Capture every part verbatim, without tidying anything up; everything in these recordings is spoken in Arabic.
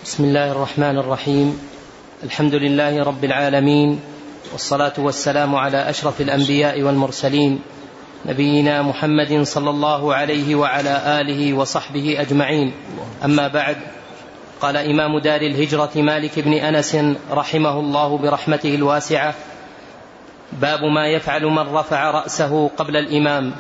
بسم الله الرحمن الرحيم. الحمد لله رب العالمين، والصلاة والسلام على أشرف الأنبياء والمرسلين، نبينا محمد صلى الله عليه وعلى آله وصحبه أجمعين. أما بعد، قال إمام دار الهجرة مالك بن أنس رحمه الله برحمته الواسعة: باب ما يفعل من رفع رأسه قبل الإمام.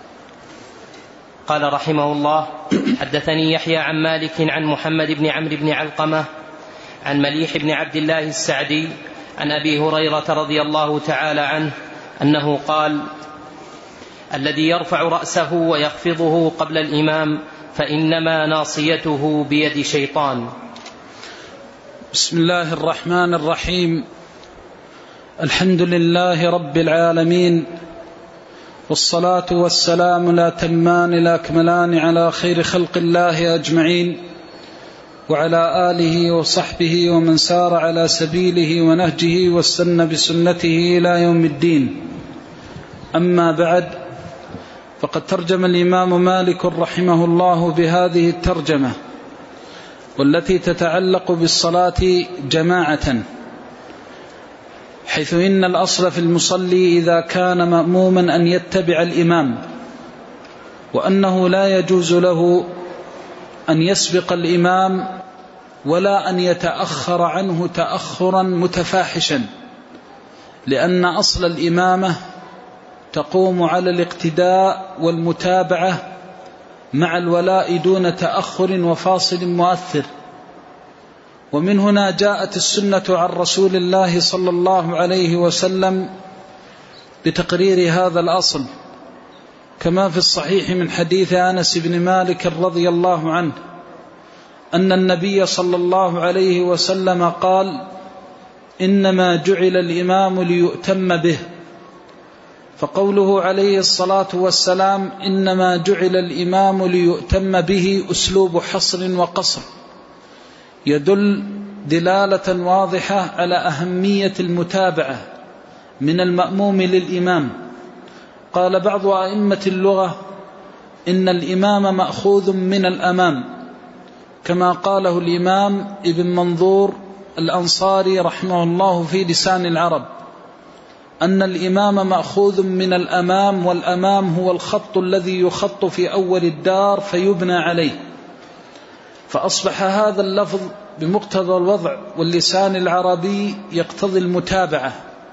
قال رحمه الله: حدثني يحيى عن مالك عن محمد بن عمرو بن علقمة عن مليح بن عبد الله السعدي عن أبي هريرة رضي الله تعالى عنه أنه قال: الذي يرفع رأسه ويخفضه قبل الإمام فإنما ناصيته بيد شيطان. بسم الله الرحمن الرحيم. الحمد لله رب العالمين، والصلاة والسلام لا تمان لا كملان على خير خلق الله أجمعين، وعلى آله وصحبه ومن سار على سبيله ونهجه واستنى بسنته إلى يوم الدين. أما بعد، فقد ترجم الإمام مالك رحمه الله بهذه الترجمة، والتي تتعلق بالصلاة جماعة، حيث إن الأصل في المصلي إذا كان مأموما أن يتبع الإمام، وأنه لا يجوز له أن يسبق الإمام ولا أن يتأخر عنه تأخرا متفاحشا، لأن أصل الإمامة تقوم على الاقتداء والمتابعة مع الولاء دون تأخر وفاصل مؤثر. ومن هنا جاءت السنة عن رسول الله صلى الله عليه وسلم بتقرير هذا الأصل، كما في الصحيح من حديث أنس بن مالك رضي الله عنه أن النبي صلى الله عليه وسلم قال: إنما جعل الإمام ليؤتم به. فقوله عليه الصلاة والسلام إنما جعل الإمام ليؤتم به أسلوب حصر وقصر، يدل دلالة واضحة على أهمية المتابعة من المأموم للإمام. قال بعض أئمة اللغة: إن الإمام مأخوذ من الأمام، كما قاله الإمام ابن منظور الأنصاري رحمه الله في لسان العرب، أن الإمام مأخوذ من الأمام، والأمام هو الخط الذي يخط في أول الدار فيبنى عليه. فأصبح هذا اللفظ بمقتضى الوضع واللسان العربي يقتضي المتابعة،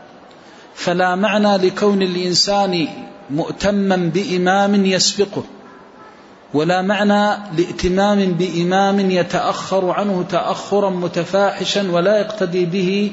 فلا معنى لكون الإنسان مؤتما بإمام يسبقه، ولا معنى لائتمام بإمام يتأخر عنه تأخرا متفاحشا ولا يقتدي به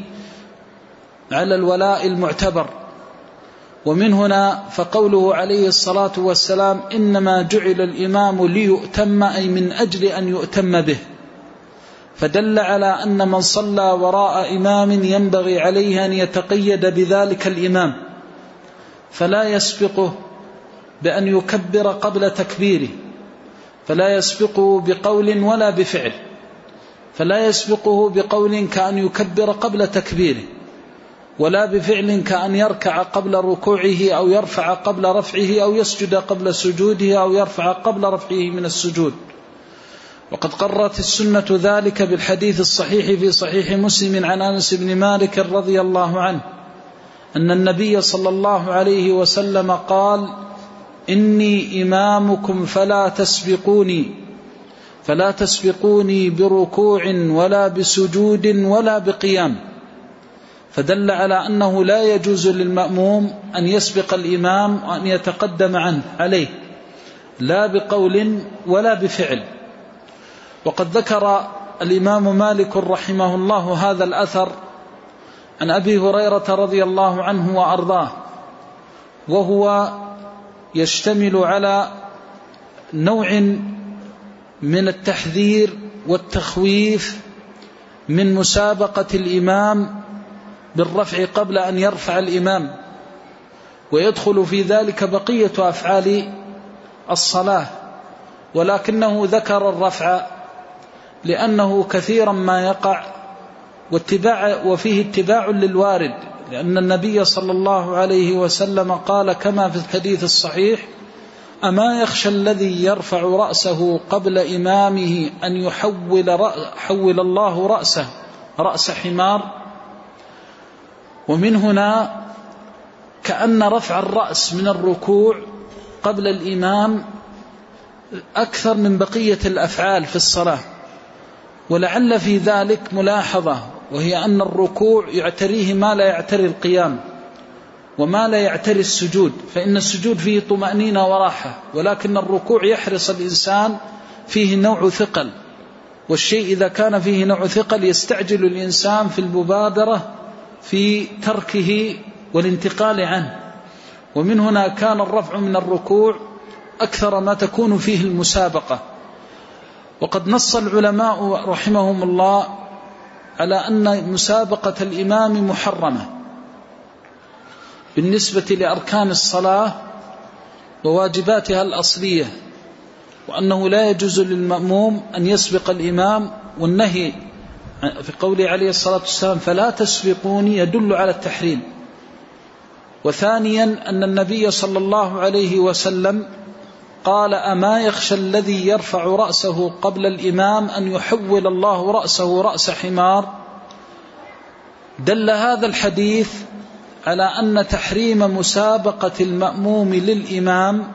على الولاء المعتبر. ومن هنا فقوله عليه الصلاة والسلام إنما جعل الإمام ليؤتم، أي من أجل أن يؤتم به، فدل على أن من صلى وراء إمام ينبغي عليه أن يتقيد بذلك الإمام، فلا يسبقه بأن يكبر قبل تكبيره، فلا يسبقه بقول ولا بفعل، فلا يسبقه بقول كأن يكبر قبل تكبيره، ولا بفعل كأن يركع قبل ركوعه أو يرفع قبل رفعه أو يسجد قبل سجوده أو يرفع قبل رفعه من السجود. وقد قررت السنة ذلك بالحديث الصحيح في صحيح مسلم عن أنس بن مالك رضي الله عنه أن النبي صلى الله عليه وسلم قال: إني إمامكم فلا تسبقوني فلا تسبقوني بركوع ولا بسجود ولا بقيام. فدل على أنه لا يجوز للمأموم أن يسبق الإمام وأن يتقدم عنه عليه، لا بقول ولا بفعل. وقد ذكر الإمام مالك رحمه الله هذا الأثر عن أبي هريرة رضي الله عنه وأرضاه، وهو يشتمل على نوع من التحذير والتخويف من مسابقة الإمام بالرفع قبل أن يرفع الإمام، ويدخل في ذلك بقية أفعال الصلاة، ولكنه ذكر الرفع لأنه كثيرا ما يقع واتباع وفيه اتباع للوارد، لأن النبي صلى الله عليه وسلم قال كما في الحديث الصحيح: أما يخشى الذي يرفع رأسه قبل إمامه أن يحول, حول الله رأسه رأس حمار. ومن هنا كأن رفع الرأس من الركوع قبل الإمام أكثر من بقية الأفعال في الصلاة، ولعل في ذلك ملاحظة، وهي أن الركوع يعتريه ما لا يعتري القيام وما لا يعتري السجود، فإن السجود فيه طمأنينة وراحة، ولكن الركوع يحرص الإنسان فيه نوع ثقل، والشيء إذا كان فيه نوع ثقل يستعجل الإنسان في المبادرة في تركه والانتقال عنه. ومن هنا كان الرفع من الركوع أكثر ما تكون فيه المسابقة. وقد نص العلماء رحمهم الله على أن مسابقة الإمام محرمة بالنسبة لأركان الصلاة وواجباتها الأصلية، وأنه لا يجوز للمأموم أن يسبق الإمام، والنهي في قوله عليه الصلاة والسلام فلا تسبقوني يدل على التحريم. وثانيا أن النبي صلى الله عليه وسلم قال أما يخشى الذي يرفع رأسه قبل الإمام أن يحول الله رأسه رأس حمار. دل هذا الحديث على أن تحريم مسابقة المأموم للإمام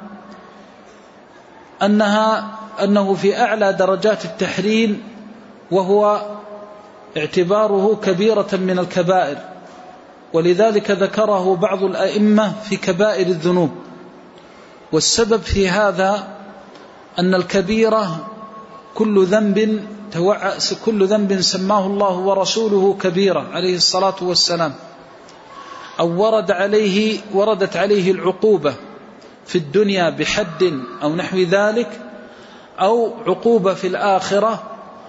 أنها أنه في أعلى درجات التحريم، وهو اعتباره كبيرة من الكبائر، ولذلك ذكره بعض الأئمة في كبائر الذنوب. والسبب في هذا أن الكبيرة كل ذنب كل ذنب سماه الله ورسوله كبيرة عليه الصلاة والسلام، أو ورد عليه وردت عليه العقوبة في الدنيا بحد أو نحو ذلك، أو عقوبة في الآخرة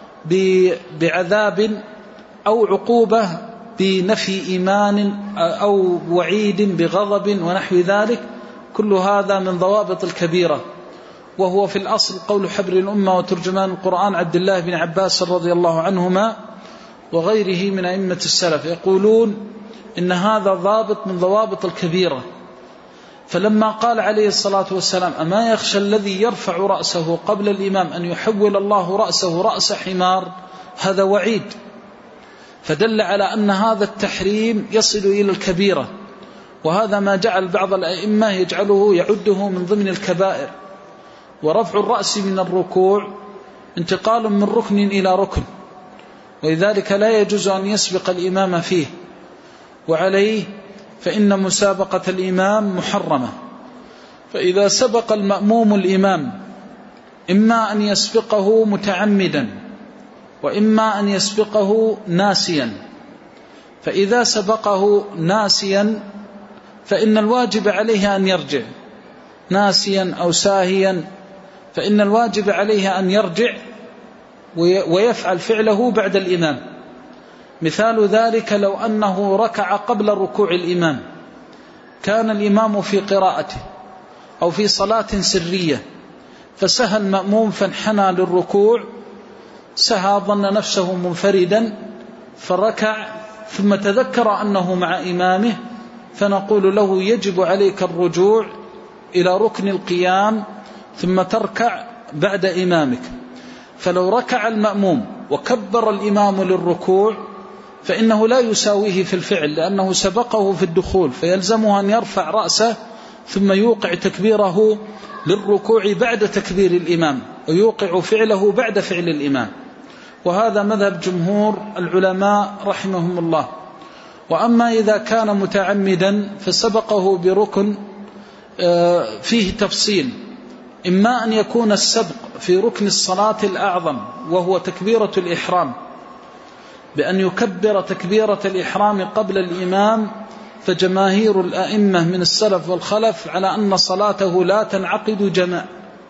بعذاب، أو عقوبة بنفي إيمان، أو وعيد بغضب ونحو ذلك. كل هذا من ضوابط الكبيرة، وهو في الأصل قول حبر الأمة وترجمان القرآن عبد الله بن عباس رضي الله عنهما وغيره من أئمة السلف، يقولون إن هذا ضابط من ضوابط الكبيرة. فلما قال عليه الصلاة والسلام أما يخشى الذي يرفع رأسه قبل الإمام أن يحول الله رأسه رأس حمار، هذا وعيد، فدل على أن هذا التحريم يصل إلى الكبيرة، وهذا ما جعل بعض الأئمة يجعله يعده من ضمن الكبائر. ورفع الرأس من الركوع انتقال من ركن إلى ركن، ولذلك لا يجوز أن يسبق الإمام فيه، وعليه فإن مسابقة الإمام محرمة. فإذا سبق المأموم الإمام إما أن يسبقه متعمدا وإما أن يسبقه ناسيا، فإذا سبقه ناسيا فإن الواجب عليه أن يرجع، ناسيا أو ساهيا، فإن الواجب عليه أن يرجع ويفعل فعله بعد الإمام. مثال ذلك لو أنه ركع قبل ركوع الإمام، كان الإمام في قراءته أو في صلاة سرية، فسهى المأموم فانحنى للركوع، سهى ظن نفسه منفردا فركع، ثم تذكر أنه مع إمامه، فنقول له يجب عليك الرجوع إلى ركن القيام ثم تركع بعد إمامك. فلو ركع المأموم وكبر الإمام للركوع فإنه لا يساويه في الفعل، لأنه سبقه في الدخول، فيلزمه أن يرفع رأسه ثم يوقع تكبيره للركوع بعد تكبير الإمام، ويوقع فعله بعد فعل الإمام. وهذا مذهب جمهور العلماء رحمهم الله. وأما إذا كان متعمدا فسبقه بركن فيه تفصيل، إما أن يكون السبق في ركن الصلاة الأعظم وهو تكبيرة الإحرام، بأن يكبر تكبيرة الإحرام قبل الإمام، فجماهير الأئمة من السلف والخلف على أن صلاته لا تنعقد جماع،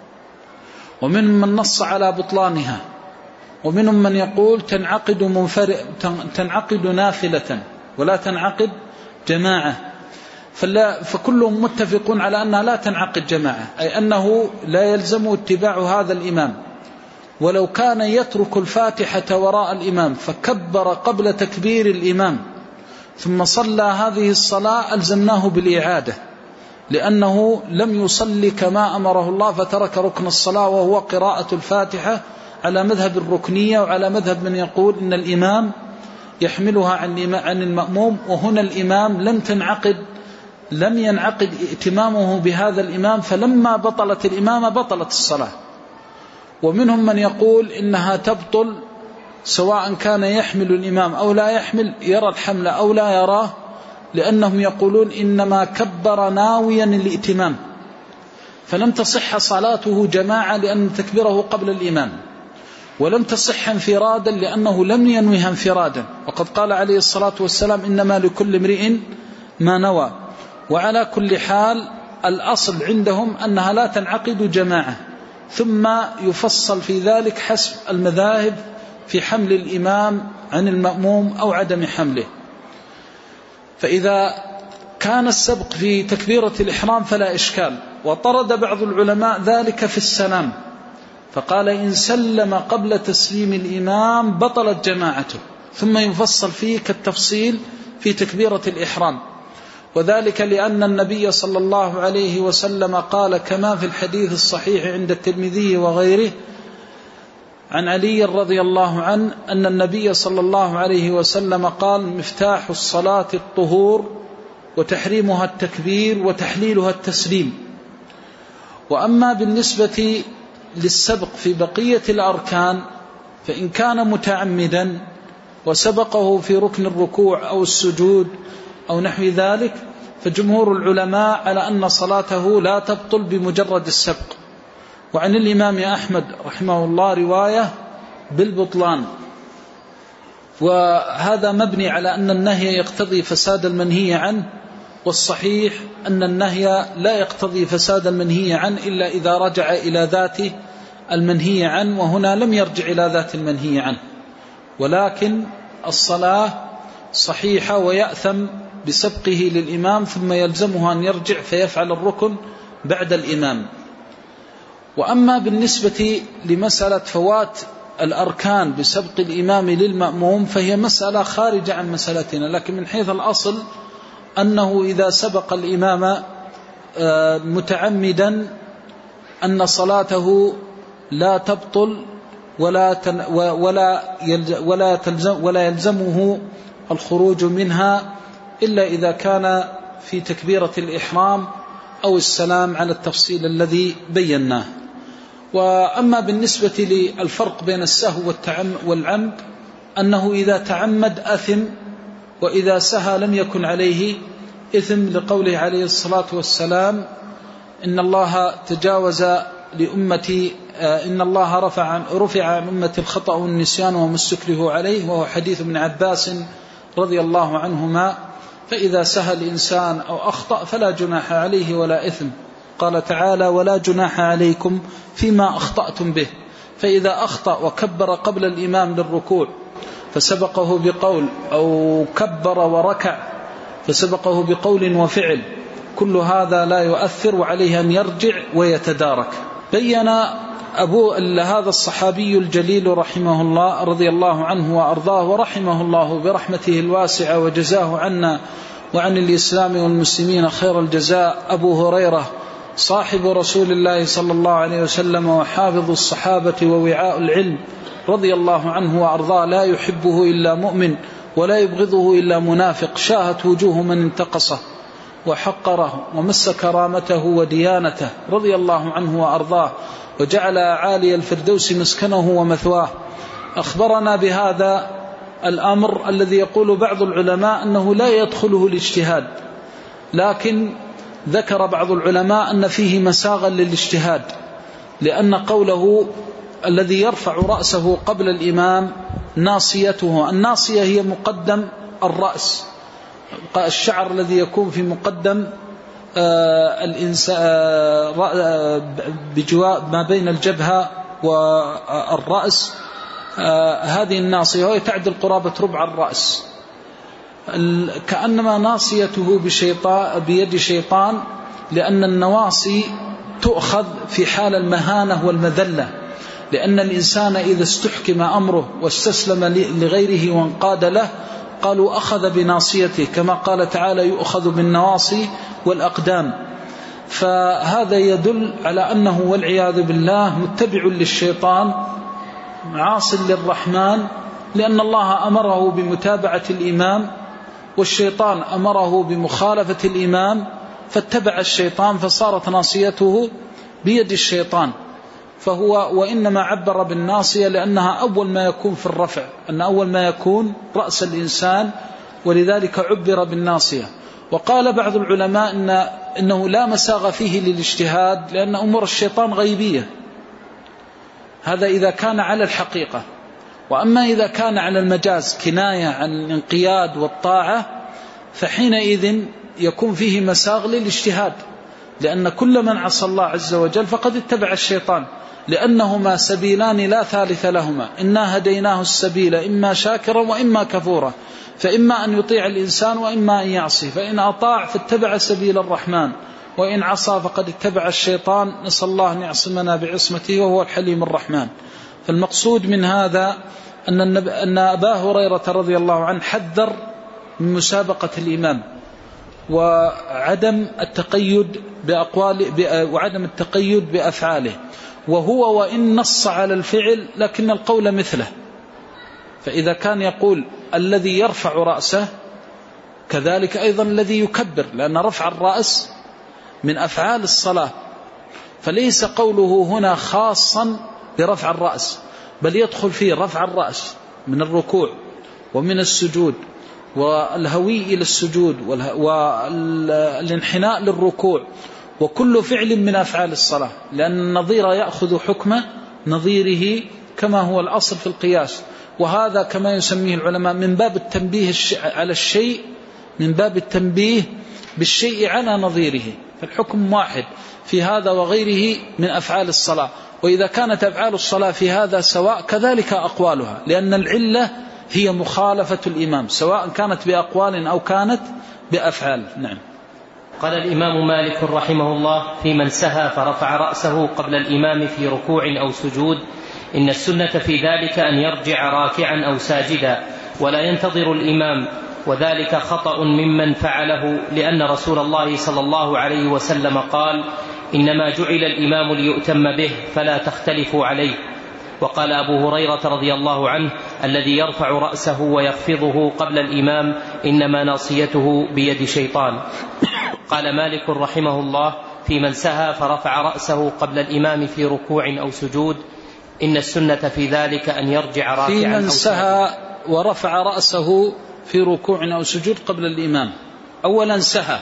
ومنهم من نص على بطلانها، ومنهم من يقول تنعقد منفرد تنعقد نافلة ولا تنعقد جماعة، فكلهم متفقون على أنها لا تنعقد جماعة، أي أنه لا يلزم اتباع هذا الإمام. ولو كان يترك الفاتحة وراء الإمام فكبر قبل تكبير الإمام ثم صلى هذه الصلاة ألزمناه بالإعادة، لأنه لم يصلي كما أمره الله فترك ركن الصلاة وهو قراءة الفاتحة على مذهب الركنية وعلى مذهب من يقول إن الإمام يحملها عن المأموم. وهنا الإمام لم تنعقد لم ينعقد ائتمامه بهذا الإمام، فلما بطلت الإمامة بطلت الصلاة. ومنهم من يقول إنها تبطل سواء كان يحمل الإمام أو لا يحمل، يرى الحمل أو لا يراه، لأنهم يقولون إنما كبر ناويا الائتمام، فلم تصح صلاته جماعة لأن تكبره قبل الإمام، ولم تصح انفرادا لأنه لم ينويها انفرادا، وقد قال عليه الصلاة والسلام إنما لكل امرئ ما نوى. وعلى كل حال الأصل عندهم أنها لا تنعقد جماعة، ثم يفصل في ذلك حسب المذاهب في حمل الإمام عن المأموم أو عدم حمله. فإذا كان السبق في تكبيرة الإحرام فلا إشكال. وطرد بعض العلماء ذلك في السلام، فقال إن سلم قبل تسليم الإمام بطلت جماعته، ثم يفصل فيه كالتفصيل في تكبيرة الإحرام. وذلك لأن النبي صلى الله عليه وسلم قال كما في الحديث الصحيح عند الترمذي وغيره عن علي رضي الله عنه أن النبي صلى الله عليه وسلم قال مفتاح الصلاة الطهور وتحريمها التكبير وتحليلها التسليم. وأما بالنسبة للسبق في بقية الأركان فإن كان متعمدا وسبقه في ركن الركوع أو السجود أو نحو ذلك فجمهور العلماء على أن صلاته لا تبطل بمجرد السبق. وعن الإمام أحمد رحمه الله رواية بالبطلان، وهذا مبني على أن النهي يقتضي فساد المنهي عنه، والصحيح أن النهي لا يقتضي فساد المنهي عنه إلا إذا رجع إلى ذات المنهي عنه، وهنا لم يرجع إلى ذات المنهي عنه، ولكن الصلاة صحيحة ويأثم بسبقه للإمام ثم يلزمه أن يرجع فيفعل الركن بعد الإمام. وأما بالنسبة لمسألة فوات الأركان بسبق الإمام للمأموم فهي مسألة خارجة عن مسألتنا، لكن من حيث الأصل أنه إذا سبق الإمام متعمدا أن صلاته لا تبطل ولا ولا ولا تلزم ولا يلزمه الخروج منها إلا إذا كان في تكبيرة الإحرام أو السلام على التفصيل الذي بيناه. وأما بالنسبة للفرق بين السهو والعمد أنه إذا تعمد أثم، وإذا سهى لم يكن عليه إثم، لقوله عليه الصلاة والسلام إن الله تجاوز لأمتي إن الله رفع عن, رفع عن أمتي الخطأ والنسيان وما استكرهوا عليه، وهو حديث ابن عباس رضي الله عنهما. فإذا سهى الإنسان أو أخطأ فلا جناح عليه ولا إثم. قال تعالى ولا جناح عليكم فيما أخطأتم به. فإذا أخطأ وكبر قبل الإمام للركوع فسبقه بقول، أو كبر وركع فسبقه بقول وفعل، كل هذا لا يؤثر وعليه أن يرجع ويتدارك. بين أبو هذا الصحابي الجليل رحمه الله رضي الله عنه وأرضاه ورحمه الله برحمته الواسعة وجزاه عنا وعن الإسلام والمسلمين خير الجزاء أبو هريرة صاحب رسول الله صلى الله عليه وسلم وحافظ الصحابة ووعاء العلم رضي الله عنه وأرضاه لا يحبه إلا مؤمن ولا يبغضه إلا منافق، شاهت وجوه من انتقصه وحقره ومس كرامته وديانته رضي الله عنه وأرضاه وجعل عالي الفردوس مسكنه ومثواه. أخبرنا بهذا الأمر الذي يقول بعض العلماء أنه لا يدخله الاجتهاد، لكن ذكر بعض العلماء أن فيه مساغا للاجتهاد، لأن قوله الذي يرفع رأسه قبل الإمام ناصيته، الناصية هي مقدم الرأس، الشعر الذي يكون في مقدم بجواء ما بين الجبهة والرأس، هذه الناصية وهي تعدل قرابة ربع الرأس، كأنما ناصيته بشيطان بيد شيطان، لأن النواصي تؤخذ في حال المهانة والمذلة، لأن الإنسان إذا استحكم أمره واستسلم لغيره وانقاد له قالوا أخذ بناصيته، كما قال تعالى يؤخذ بالنواصي والأقدام. فهذا يدل على أنه والعياذ بالله متبع للشيطان عاص للرحمن، لأن الله أمره بمتابعة الإمام والشيطان أمره بمخالفة الإمام، فاتبع الشيطان فصارت ناصيته بيد الشيطان. فهو وإنما عبر بالناصية لأنها أول ما يكون في الرفع، أن أول ما يكون رأس الإنسان، ولذلك عبر بالناصية. وقال بعض العلماء إن إنه لا مساغ فيه للاجتهاد، لأن أمور الشيطان غيبية، هذا إذا كان على الحقيقة. وأما إذا كان على المجاز كناية عن الانقياد والطاعة، فحينئذ يكون فيه مساغ للاجتهاد، لأن كل من عصى الله عز وجل فقد اتبع الشيطان، لأنهما سبيلان لا ثالث لهما، إنا هديناه السبيل إما شاكرا وإما كفورا، فإما أن يطيع الإنسان وإما أن يعصي، فإن أطاع فاتبع سبيل الرحمن، وإن عصى فقد اتبع الشيطان، نسأل الله أن يعصمنا بعصمته وهو الحليم الرحمن. فالمقصود من هذا أن, أن أبا هريرة رضي الله عنه حذر من مسابقة الإمام وعدم التقيد بأقوال وعدم التقيد بأفعاله، وهو وإن نص على الفعل لكن القول مثله. فإذا كان يقول الذي يرفع رأسه كذلك أيضا الذي يكبر، لأن رفع الرأس من أفعال الصلاة، فليس قوله هنا خاصا برفع الرأس، بل يدخل فيه رفع الرأس من الركوع ومن السجود والهوي إلى السجود والانحناء للركوع، وكل فعل من أفعال الصلاة، لأن النظير يأخذ حكم نظيره كما هو الأصل في القياس. وهذا كما يسميه العلماء من باب التنبيه على الشيء، من باب التنبيه بالشيء على نظيره، فالحكم واحد في هذا وغيره من أفعال الصلاة. وإذا كانت أفعال الصلاة في هذا سواء كذلك أقوالها، لأن العلة هي مخالفة الإمام سواء كانت بأقوال أو كانت بأفعال. نعم. قال الإمام مالك رحمه الله في من سهى فرفع رأسه قبل الإمام في ركوع أو سجود: إن السنة في ذلك أن يرجع راكعا أو ساجدا ولا ينتظر الإمام، وذلك خطأ ممن فعله، لأن رسول الله صلى الله عليه وسلم قال: إنما جعل الإمام ليؤتم به فلا تختلفوا عليه. وقال أبو هريرة رضي الله عنه: الذي يرفع رأسه ويخفضه قبل الإمام إنما ناصيته بيد شيطان. قال مالك رحمه الله في من سهى فرفع رأسه قبل الإمام في ركوع أو سجود: إن السنة في ذلك أن يرجع راكعا. في من سهى ورفع رأسه في ركوع أو سجود قبل الإمام، أولا سهى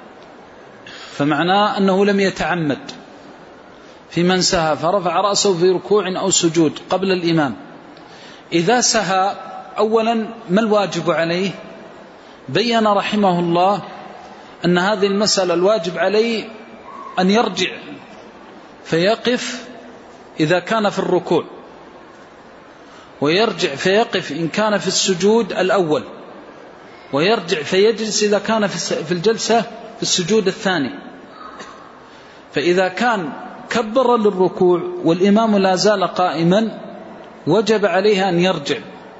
فمعناه أنه لم يتعمد. في من سهى فرفع رأسه في ركوع أو سجود قبل الإمام، إذا سهى أولا ما الواجب عليه؟ بين رحمه الله أن هذه المسألة الواجب عليه أن يرجع فيقف إذا كان في الركوع، ويرجع فيقف إن كان في السجود الأول، ويرجع فيجلس إذا كان في الجلسة في السجود الثاني. فإذا كان كبر للركوع والإمام لا زال قائما وجب عليه أن يرجع،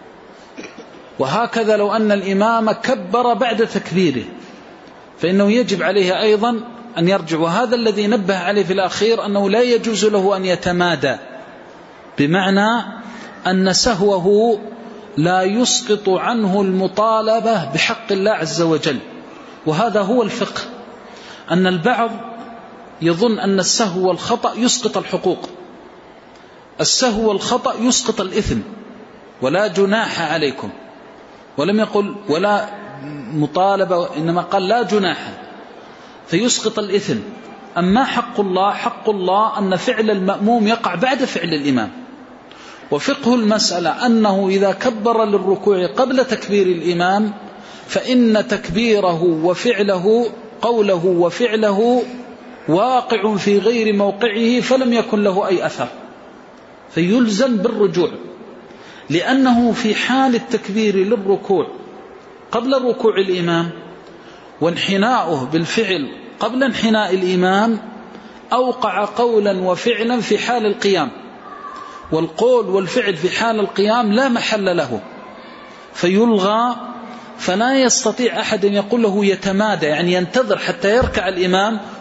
وهكذا لو أن الإمام كبر بعد تكبيره فإنه يجب عليه أيضا أن يرجع. وهذا الذي نبه عليه في الأخير أنه لا يجوز له أن يتمادى، بمعنى أن سهوه لا يسقط عنه المطالبة بحق الله عز وجل. وهذا هو الفقه، أن البعض يظن أن السهو والخطأ يسقط الحقوق، السهو والخطأ يسقط الإثم، ولا جناح عليكم، ولم يقل ولا مطالبة، إنما قال لا جناح، فيسقط الإثم. أما حق الله، حق الله أن فعل المأموم يقع بعد فعل الإمام. وفقه المسألة أنه إذا كبر للركوع قبل تكبير الإمام فإن تكبيره وفعله، قوله وفعله، واقع في غير موقعه فلم يكن له أي أثر، فيلزم بالرجوع، لأنه في حال التكبير للركوع قبل ركوع الإمام وانحناؤه بالفعل قبل انحناء الإمام أوقع قولا وفعلا في حال القيام، والقول والفعل في حال القيام لا محل له فيلغى، فلا يستطيع أحد أن يقول له يتمادى، يعني ينتظر حتى يركع الإمام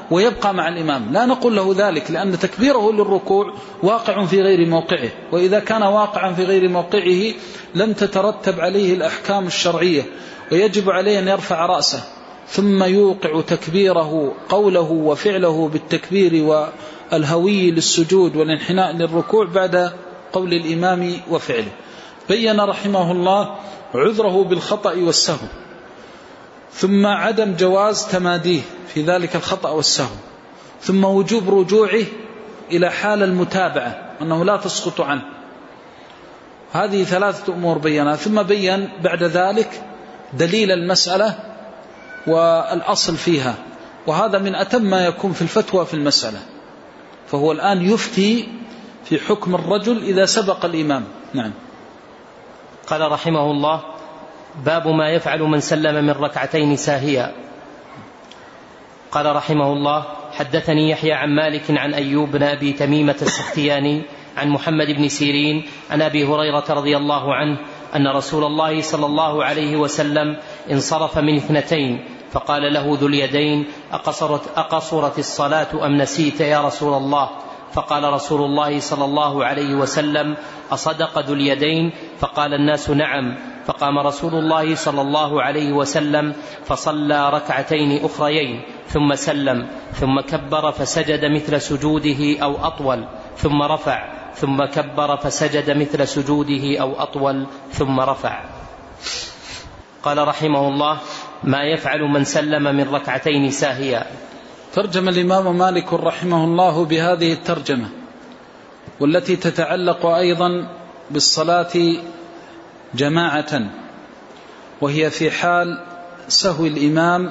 ويبقى مع الإمام. لا نقول له ذلك، لأن تكبيره للركوع واقع في غير موقعه، وإذا كان واقعا في غير موقعه لم تترتب عليه الأحكام الشرعية، ويجب عليه أن يرفع رأسه ثم يوقع تكبيره قوله وفعله بالتكبير والهوي للسجود والانحناء للركوع بعد قول الإمام وفعله. بين رحمه الله عذره بالخطأ والسهو، ثم عدم جواز تماديه في ذلك الخطأ والسهو، ثم وجوب رجوعه إلى حال المتابعة أنه لا تسقط عنه. هذه ثلاثة أمور بينها، ثم بين بعد ذلك دليل المسألة والأصل فيها، وهذا من أتم ما يكون في الفتوى في المسألة. فهو الآن يفتي في حكم الرجل إذا سبق الإمام. نعم. قال رحمه الله: باب ما يفعل من سلم من ركعتين ساهيا. قال رحمه الله: حدثني يحيى عن مالك عن أيوب بن أبي تميمة السختياني عن محمد بن سيرين عن أبي هريرة رضي الله عنه أن رسول الله صلى الله عليه وسلم انصرف من اثنتين فقال له ذو اليدين: أقصرت, أقصرت الصلاة أم نسيت يا رسول الله؟ فقال رسول الله صلى الله عليه وسلم: أصدق ذو اليدين؟ فقال الناس: نعم. فقام رسول الله صلى الله عليه وسلم فصلى ركعتين أخريين ثم سلم، ثم كبر فسجد مثل سجوده أو أطول، ثم رفع، ثم كبر فسجد مثل سجوده أو أطول، ثم رفع. قال رحمه الله: ما يفعل من سلم من ركعتين ساهيا. ترجم الإمام مالك رحمه الله بهذه الترجمة، والتي تتعلق أيضا بالصلاة جماعة، وهي في حال سهو الإمام،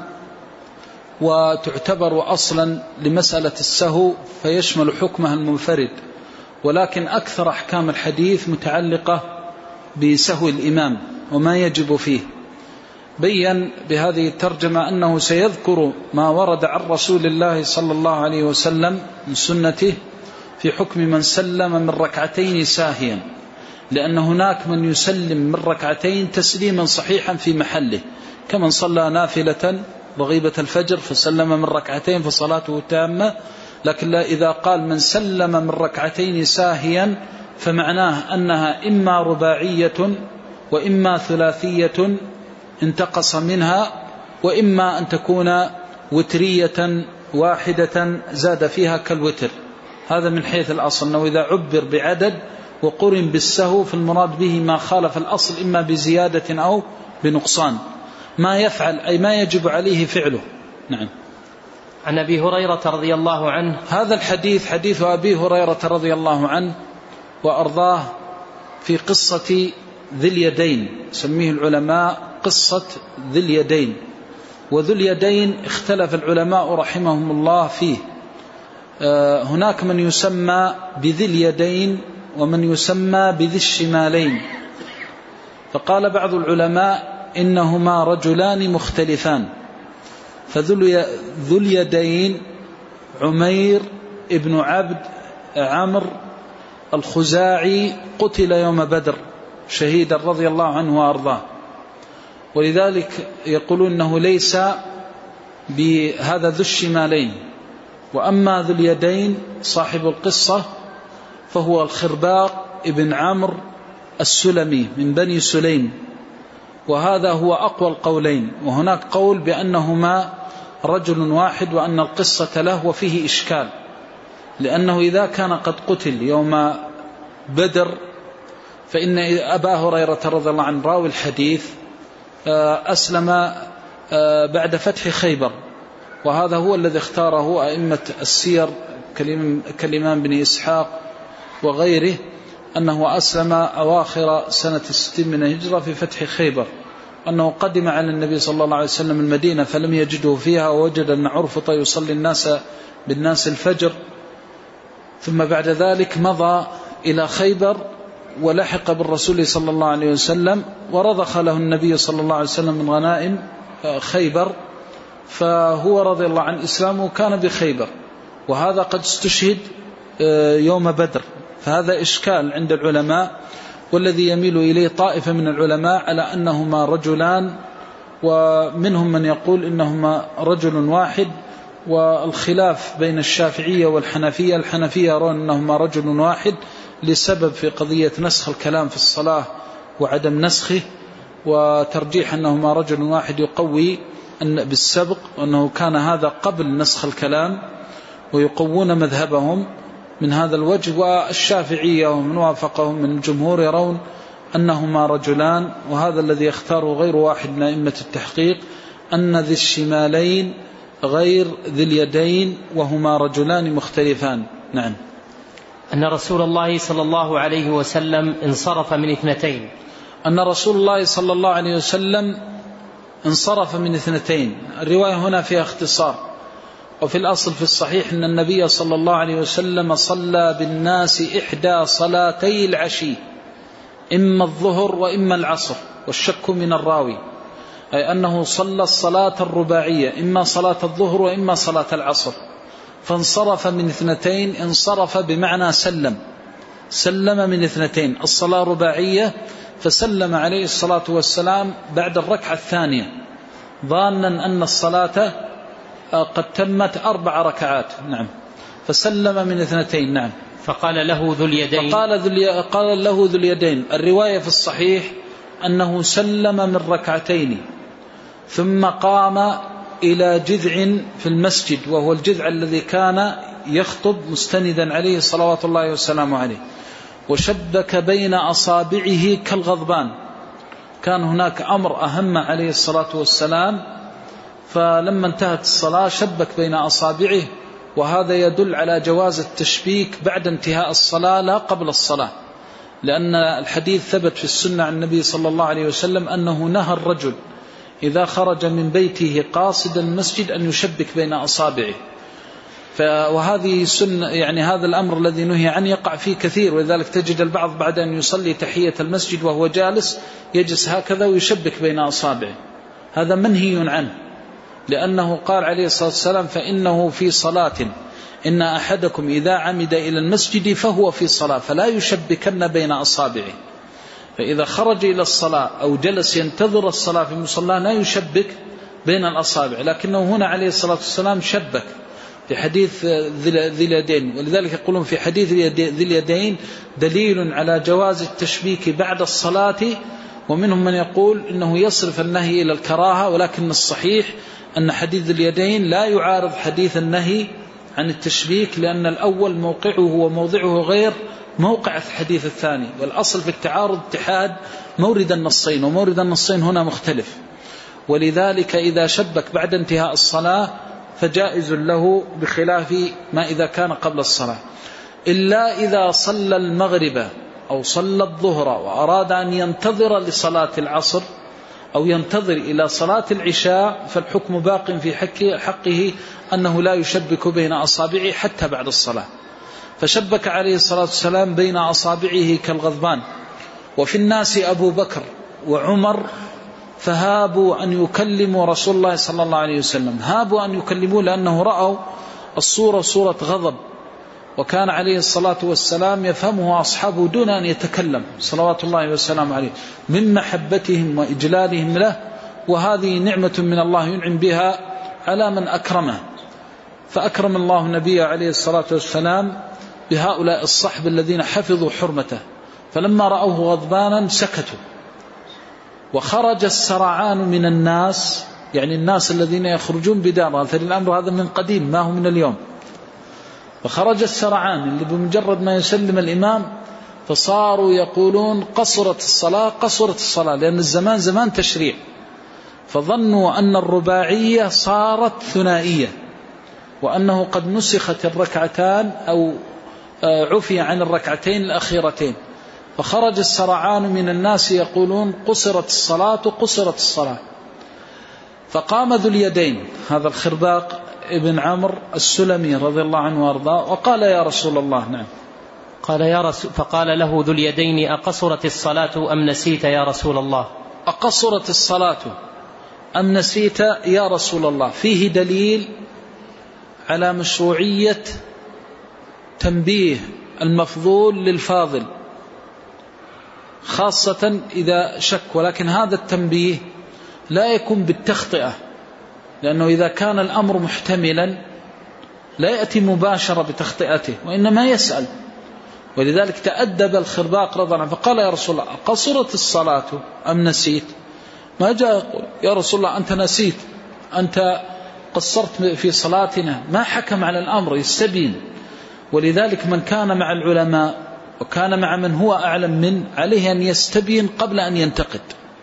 وتعتبر أصلا لمسألة السهو فيشمل حكمها المنفرد، ولكن أكثر أحكام الحديث متعلقة بسهو الإمام وما يجب فيه. بين بهذه الترجمة أنه سيذكر ما ورد عن رسول الله صلى الله عليه وسلم من سنته في حكم من سلم من ركعتين ساهيا، لأن هناك من يسلم من ركعتين تسليما صحيحا في محله، كمن صلى نافلة رغيبة الفجر فسلم من ركعتين فصلاته تامة. لكن لا، إذا قال من سلم من ركعتين ساهيا فمعناه أنها إما رباعية وإما ثلاثية انتقص منها، وإما أن تكون وترية واحدة زاد فيها كالوتر. هذا من حيث الأصل، أنه إذا عبر بعدد وقرن بالسهو فالمراد به ما خالف الأصل إما بزيادة أو بنقصان. ما يفعل أي ما يجب عليه فعله. نعم. عن أبي هريرة رضي الله عنه. هذا الحديث حديث أبي هريرة رضي الله عنه وأرضاه في قصة ذي اليدين، سميه العلماء قصة ذي اليدين. وذو اليدين اختلف العلماء رحمهم الله فيه، هناك من يسمى بذي اليدين ومن يسمى بذي الشمالين. فقال بعض العلماء إنهما رجلان مختلفان، فذو اليدين عمير ابن عبد عمرو الخزاعي قتل يوم بدر شهيدا رضي الله عنه وأرضاه، ولذلك يقولون أنه ليس بهذا ذو الشمالين. وأما ذو اليدين صاحب القصة فهو الخرباق ابن عمرو السلمي من بني سليم، وهذا هو أقوى القولين. وهناك قول بأنهما رجل واحد وأن القصة له، وفيه إشكال، لأنه إذا كان قد قتل يوم بدر فإن أبا هريرة رضي الله عنه راوي الحديث أسلم بعد فتح خيبر، وهذا هو الذي اختاره أئمة السير كالإمام بن إسحاق وغيره، أنه أسلم أواخر سنة ستين من الهجرة في فتح خيبر، أنه قدم على النبي صلى الله عليه وسلم المدينة فلم يجده فيها، ووجد أن عرفط يصلي الناس بالناس الفجر، ثم بعد ذلك مضى إلى خيبر ولحق بالرسول صلى الله عليه وسلم، ورضخ له النبي صلى الله عليه وسلم من غنائم خيبر، فهو رضي الله عن إسلامه كان بخيبر، وهذا قد استشهد يوم بدر. فهذا إشكال عند العلماء، والذي يميل إليه طائفة من العلماء على أنهما رجلان، ومنهم من يقول إنهما رجل واحد، والخلاف بين الشافعية والحنفية. الحنفية يرون أنهما رجل واحد لسبب في قضية نسخ الكلام في الصلاة وعدم نسخه، وترجيح أنهما رجل واحد يقوي أن بالسبق، وأنه كان هذا قبل نسخ الكلام، ويقوون مذهبهم من هذا الوجه. والشافعية ومن وافقهم من الجمهور يرون أنهما رجلان، وهذا الذي يختاره غير واحد من أئمة التحقيق، أن ذي الشمالين غير ذي اليدين، وهما رجلان مختلفان. نعم. أن رسول الله صلى الله عليه وسلم انصرف من اثنتين. أن رسول الله صلى الله عليه وسلم انصرف من اثنتين. الرواية هنا فيها اختصار، وفي الأصل في الصحيح أن النبي صلى الله عليه وسلم صلى بالناس إحدى صلاتي العشي، إما الظهر وإما العصر، والشك من الراوي، أي أنه صلى الصلاة الرباعية، إما صلاة الظهر وإما صلاة العصر، فانصرف من اثنتين. انصرف بمعنى سلم، سلم من اثنتين، الصلاة رباعية، فسلم عليه الصلاة والسلام بعد الركعة الثانية، ظانا أن الصلاة قد تمت أربع ركعات. نعم. فسلم من اثنتين. نعم. فقال له ذو اليدين فقال ذو قال له ذو اليدين. الرواية في الصحيح أنه سلم من ركعتين، ثم قام إلى جذع في المسجد، وهو الجذع الذي كان يخطب مستندا عليه صلوات الله وسلامه عليه، وشبك بين أصابعه كالغضبان. كان هناك أمر أهم عليه الصلاة والسلام، فلما انتهت الصلاة شبك بين أصابعه، وهذا يدل على جواز التشبيك بعد انتهاء الصلاة لا قبل الصلاة، لأن الحديث ثبت في السنة عن النبي صلى الله عليه وسلم أنه نهى الرجل إذا خرج من بيته قاصدا المسجد أن يشبك بين أصابعه. وهذه سنة، يعني هذا الأمر الذي نهي عنه يقع فيه كثير، ولذلك تجد البعض بعد أن يصلي تحية المسجد وهو جالس يجلس هكذا ويشبك بين أصابعه، هذا منهي عنه، لأنه قال عليه الصلاة والسلام: فإنه في صلاة إن أحدكم إذا عمد إلى المسجد فهو في صلاة فلا يشبكن بين أصابعه. فإذا خرج إلى الصلاة أو جلس ينتظر الصلاة في المصلى لا يشبك بين الأصابع، لكنه هنا عليه الصلاة والسلام شبك في حديث ذي اليدين. ولذلك يقولون في حديث ذي اليدين دليل على جواز التشبيك بعد الصلاة، ومنهم من يقول إنه يصرف النهي إلى الكراهة، ولكن الصحيح أن حديث اليدين لا يعارض حديث النهي عن التشبيك، لأن الأول موقعه وموضعه غير موقع الحديث الثاني، والأصل في التعارض اتحاد مورد النصين، ومورد النصين هنا مختلف. ولذلك إذا شبك بعد انتهاء الصلاة فجائز له، بخلاف ما إذا كان قبل الصلاة، إلا إذا صلى المغرب أو صلى الظهر وأراد أن ينتظر لصلاة العصر أو ينتظر إلى صلاة العشاء، فالحكم باق في حقه أنه لا يشبك بين أصابعه حتى بعد الصلاة. فشبك عليه الصلاة والسلام بين أصابعه كالغضبان. وفي الناس أبو بكر وعمر فهابوا أن يكلموا رسول الله صلى الله عليه وسلم، هابوا أن يكلموا لأنه رأوا الصورة صورة غضب، وكان عليه الصلاة والسلام يفهمه أصحابه دون أن يتكلم صلوات الله والسلام عليه، من محبتهم وإجلالهم له، وهذه نعمة من الله ينعم بها على من أكرمه. فأكرم الله نبيه عليه الصلاة والسلام بهؤلاء الصحب الذين حفظوا حرمته، فلما رأوه غضبانا سكتوا. وخرج السرعان من الناس، يعني الناس الذين يخرجون بدار، فالأمر هذا من قديم ما هو من اليوم. فخرج السرعان اللي بمجرد ما يسلم الإمام فصاروا يقولون قصرت الصلاة قصرت الصلاة، لأن الزمان زمان تشريع، فظنوا أن الرباعية صارت ثنائية، وأنه قد نسخت الركعتان أو عفي عن الركعتين الأخيرتين. فخرج السرعان من الناس يقولون قصرت الصلاة قصرت الصلاة. فقام ذو اليدين، هذا الخرباق ابن عمرو السلمي رضي الله عنه وارضاه، وقال: يا رسول الله. نعم. قال يا رسول فقال له ذو اليدين: أقصرت الصلاة أم نسيت يا رسول الله؟ أقصرت الصلاة أم نسيت يا رسول الله؟ فيه دليل على مشروعية تنبيه المفضول للفاضل، خاصة إذا شك، ولكن هذا التنبيه لا يكون بالتخطئة، لأنه إذا كان الأمر محتملا لا يأتي مباشرة بتخطئته، وإنما يسأل. ولذلك تأدب الخرباق رضي الله عنه فقال يا رسول الله قصرت الصلاة أم نسيت؟ ما جاء يقول يا رسول الله أنت نسيت، أنت قصرت في صلاتنا، ما حكم على الأمر، يستبين. ولذلك من كان مع العلماء وكان مع من هو أعلم منه عليه أن يستبين قبل أن ينتقد.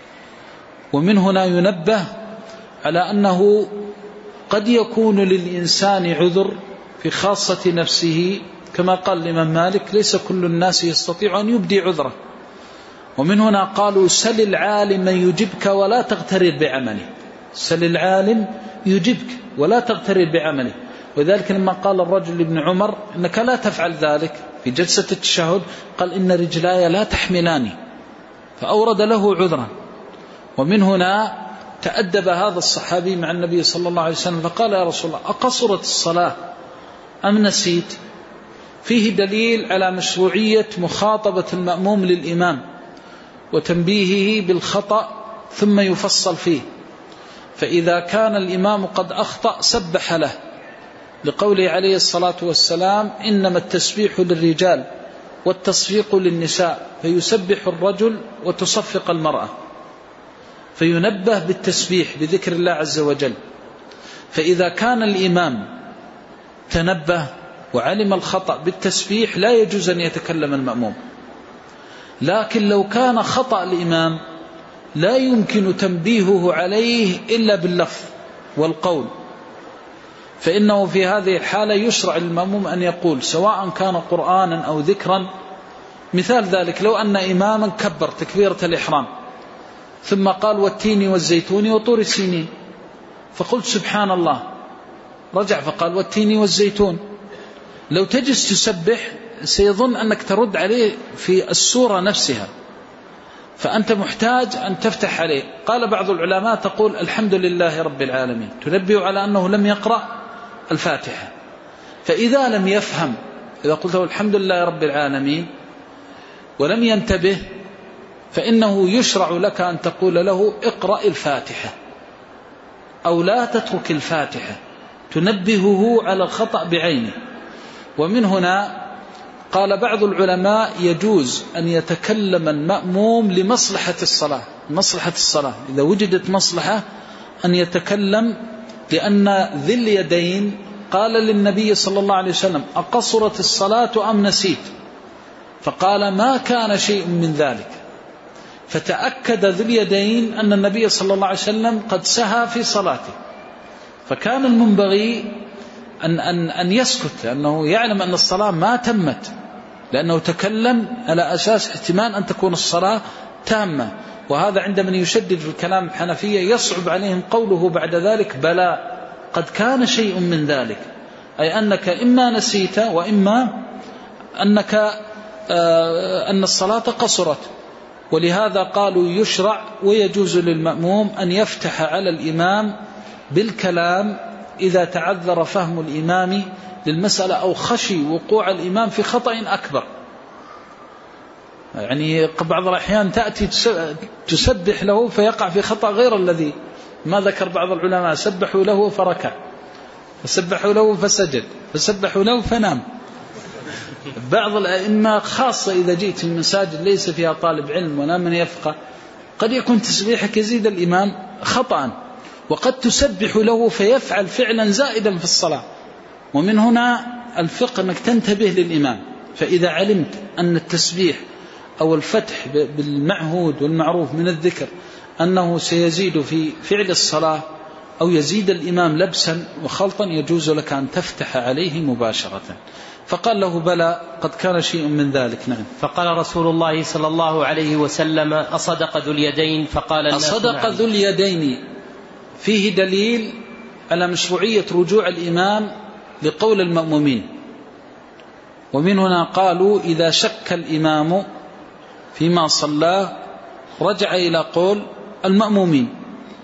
ومن هنا ينبه على أنه قد يكون للإنسان عذر في خاصة نفسه، كما قال الإمام مالك ليس كل الناس يستطيع أن يبدي عذره. ومن هنا قالوا سل العالم يجبك ولا تغترر بعمله، سل العالم يجبك ولا تغترر بعمله. وذلك لما قال الرجل لابن عمر إنك لا تفعل ذلك في جلسة التشهد، قال إن رجلاي لا تحملاني، فأورد له عذرا. ومن هنا تأدب هذا الصحابي مع النبي صلى الله عليه وسلم فقال يا رسول الله أقصرت الصلاة أم نسيت؟ فيه دليل على مشروعية مخاطبة المأموم للإمام وتنبيهه بالخطأ ثم يفصل فيه. فإذا كان الإمام قد أخطأ سبح له، لقوله عليه الصلاة والسلام إنما التسبيح للرجال والتصفيق للنساء، فيسبح الرجل وتصفق المرأة، فينبه بالتسبيح بذكر الله عز وجل. فإذا كان الإمام تنبه وعلم الخطأ بالتسبيح لا يجوز أن يتكلم المأموم. لكن لو كان خطأ الإمام لا يمكن تنبيهه عليه إلا باللفظ والقول، فإنه في هذه الحالة يشرع المأموم أن يقول سواء كان قرآنا أو ذكرا. مثال ذلك لو أن إماما كبر تكبيرة الإحرام ثم قال والتين والزيتون وطور سينين، فقلت سبحان الله، رجع فقال والتين والزيتون، لو تجلس تسبح سيظن أنك ترد عليه في السورة نفسها، فأنت محتاج أن تفتح عليه. قال بعض العلماء تقول الحمد لله رب العالمين، تنبه على أنه لم يقرأ الفاتحة. فإذا لم يفهم، إذا قلت له الحمد لله رب العالمين ولم ينتبه، فإنه يشرع لك أن تقول له اقرأ الفاتحة أو لا تترك الفاتحة، تنبهه على الخطأ بعينه. ومن هنا قال بعض العلماء يجوز أن يتكلم المأموم لمصلحة الصلاة، مصلحة الصلاة إذا وجدت مصلحة أن يتكلم، لأن ذي اليدين قال للنبي صلى الله عليه وسلم أقصرت الصلاة أم نسيت؟ فقال ما كان شيء من ذلك، فتأكد ذي اليدين أن النبي صلى الله عليه وسلم قد سهى في صلاته، فكان المنبغي أن, أن, أن يسكت، لأنه يعلم أن الصلاة ما تمت، لأنه تكلم على أساس احتمال أن تكون الصلاة تامة. وهذا عند من يشدد في الكلام الحنفية يصعب عليهم قوله بعد ذلك بلى قد كان شيء من ذلك، أي أنك إما نسيت وإما أنك آه أن الصلاة قصرت. ولهذا قالوا يشرع ويجوز للمأموم أن يفتح على الإمام بالكلام إذا تعذر فهم الإمام للمسألة أو خشي وقوع الإمام في خطأ أكبر. يعني بعض الأحيان تأتي تسبح له فيقع في خطأ غير الذي ما ذكر بعض العلماء، سبحوا له فركع، فسبحوا له فسجد، فسبحوا له فنام. بعض الأئمة خاصة إذا جئت من مساجد ليس فيها طالب علم ولا من يفقه، قد يكون تسبيحك يزيد الإمام خطأ، وقد تسبح له فيفعل فعلا زائدا في الصلاة. ومن هنا الفقه أنك تنتبه للإمام، فإذا علمت أن التسبيح أو الفتح بالمعهود والمعروف من الذكر أنه سيزيد في فعل الصلاة أو يزيد الإمام لبسا وخلطا، يجوز لك أن تفتح عليه مباشرة. فقال له بلى قد كان شيء من ذلك. نعم. فقال رسول الله صلى الله عليه وسلم أصدق ذو اليدين؟ فقال أصدق ذو اليدين فيه دليل على مشروعية رجوع الإمام لقول المأمومين. ومن هنا قالوا إذا شك الإمام فيما صلى رجع إلى قول المأمومين،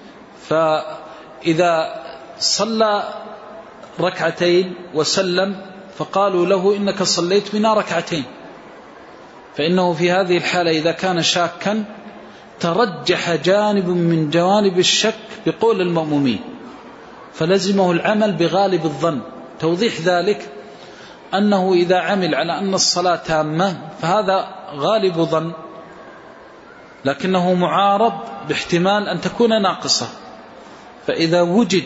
فإذا صلى ركعتين وسلم فقالوا له إنك صليت بنا ركعتين، فإنه في هذه الحالة إذا كان شاكا ترجح جانب من جوانب الشك بقول المأمومين، فلزمه العمل بغالب الظن توضيح ذلك أنه إذا عمل على أن الصلاة تامة فهذا غالب ظن، لكنه معارض باحتمال أن تكون ناقصة. فإذا وجد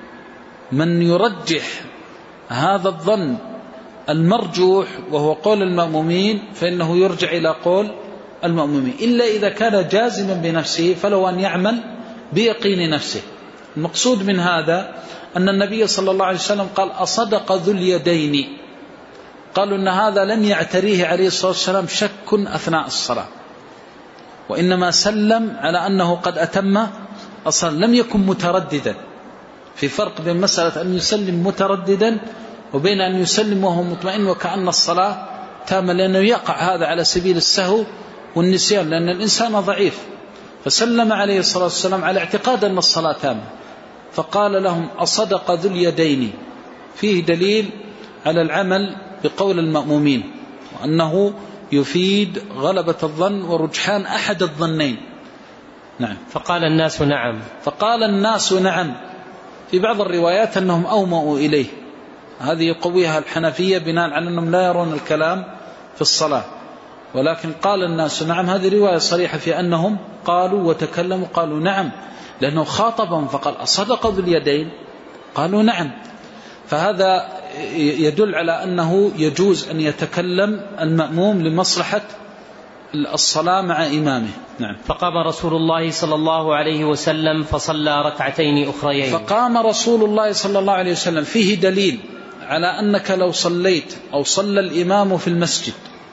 من يرجح هذا الظن المرجوح وهو قول المأمومين فإنه يرجع إلى قول المأمومين، إلا إذا كان جازما بنفسه فلو أن يعمل بيقين نفسه. المقصود من هذا أن النبي صلى الله عليه وسلم قال أصدق ذو اليدين، قالوا أن هذا لم يعتريه عليه الصلاة والسلام شك أثناء الصلاة، وإنما سلم على أنه قد أتم أصلا، لم يكن مترددا. في فرق بين مسألة أن يسلم مترددا وبين أن يسلم وهو مطمئن وكأن الصلاة تامة، لأنه يقع هذا على سبيل السهو والنسيان، لأن الإنسان ضعيف. فسلم عليه الصلاة والسلام على اعتقاد أن الصلاة تامة، فقال لهم أصدق ذو اليدين، فيه دليل على العمل بقول المأمومين وأنه يفيد غلبة الظن ورجحان أحد الظنين. نعم. فقال الناس نعم. فقال الناس نعم. في بعض الروايات أنهم أومأوا إليه، هذه يقويها الحنفية بناء على أنهم لا يرون الكلام في الصلاة، ولكن قال الناس نعم، هذه رواية صريحة في أنهم قالوا وتكلموا قالوا نعم، لأنه خاطبهم فقال أصدق ذو اليدين، قالوا نعم. فهذا يدل على أنه يجوز أن يتكلم المأموم لمصلحة الصلاة مع إمامه. نعم. فقام رسول الله صلى الله عليه وسلم فصلى ركعتين أخريين. فقام رسول الله صلى الله عليه وسلم، فيه دليل على أنك لو صليت أو صلى الإمام في المسجد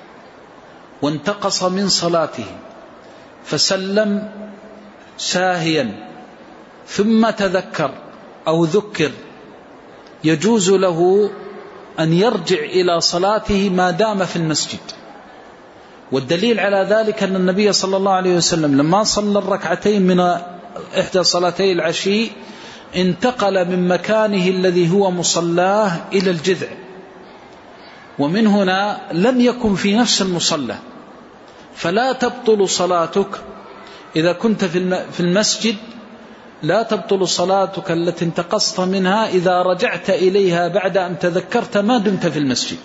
وانتقص من صلاته فسلم ساهيا ثم تذكر أو ذكر، يجوز له أن يرجع إلى صلاته ما دام في المسجد. والدليل على ذلك أن النبي صلى الله عليه وسلم لما صلى الركعتين من إحدى صلاتي العشي انتقل من مكانه الذي هو مصلاه إلى الجذع، ومن هنا لم يكن في نفس المصلى، فلا تبطل صلاتك إذا كنت في المسجد، لا تبطل صلاتك التي انتقصت منها إذا رجعت إليها بعد أن تذكرت ما دمت في المسجد.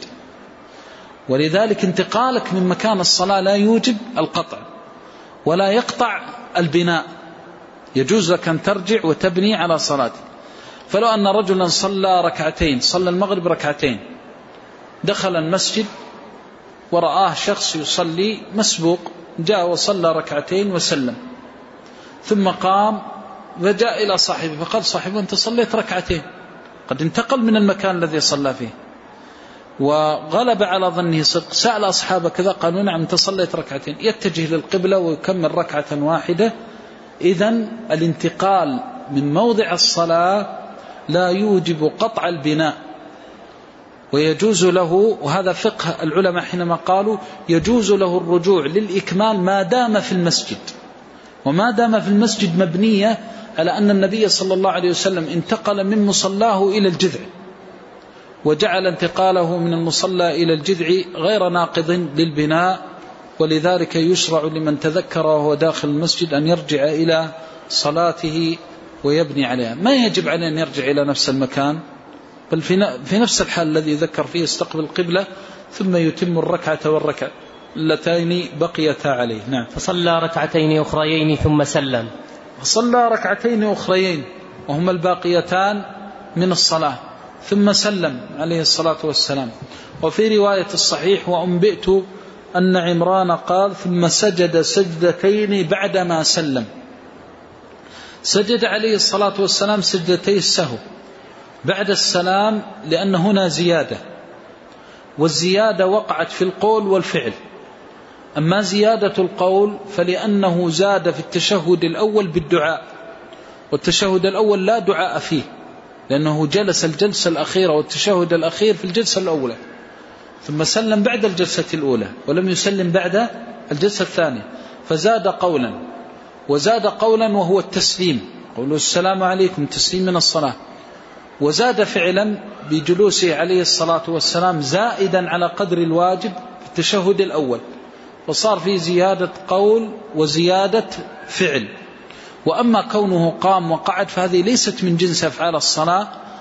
ولذلك انتقالك من مكان الصلاة لا يوجب القطع ولا يقطع البناء، يجوز لك أن ترجع وتبني على صلاتك. فلو أن رجلا صلى ركعتين، صلى المغرب ركعتين، دخل المسجد ورآه شخص يصلي مسبوق، جاء وصلى ركعتين وسلم، ثم قام وجاء إلى صاحبه فقال صاحبه أنت صليت ركعتين، قد انتقل من المكان الذي صلى فيه وغلب على ظنه صدق، سأل أصحابه كذا قالوا نعم أنت صليت ركعتين، يتجه للقبلة ويكمل ركعة واحدة. إذن الانتقال من موضع الصلاة لا يوجب قطع البناء، ويجوز له، وهذا فقه العلماء حينما قالوا يجوز له الرجوع للإكمال ما دام في المسجد، وما دام في المسجد مبنية على أن النبي صلى الله عليه وسلم انتقل من مصلاه إلى الجذع، وجعل انتقاله من المصلى إلى الجذع غير ناقض للبناء. ولذلك يشرع لمن تذكر وهو داخل المسجد أن يرجع إلى صلاته ويبني عليها، ما يجب عليه أن يرجع إلى نفس المكان، بل في نفس الحال الذي ذكر فيه استقبل القبلة ثم يتم الركعة والركعة اللتين بقيتا عليه. نعم. فصلى ركعتين أخريين ثم سلم. فصلى ركعتين أخريين وهما الباقيتان من الصلاة ثم سلم عليه الصلاة والسلام. وفي رواية الصحيح وأنبئت أن عمران قال ثم سجد سجدتين بعدما سلم، سجد عليه الصلاة والسلام سجدتي السهو بعد السلام، لأن هنا زيادة، والزيادة وقعت في القول والفعل. أما زيادة القول فلأنه زاد في التشهد الأول بالدعاء، والتشهد الأول لا دعاء فيه لأنه جلس الجلسة الأخيرة والتشهد الأخير في الجلسة الأولى، ثم سلم بعد الجلسة الأولى ولم يسلم بعد الجلسة الثانية، فزاد قولا، وزاد قولا وهو التسليم، قوله السلام عليكم، تسليم من الصلاة، وزاد فعلا بجلوسه عليه الصلاة والسلام زائدا على قدر الواجب في التشهد الأول، وصار فيه زيادة قول وزيادة فعل. وأما كونه قام وقعد فهذه ليست من جنس أفعال الصلاة،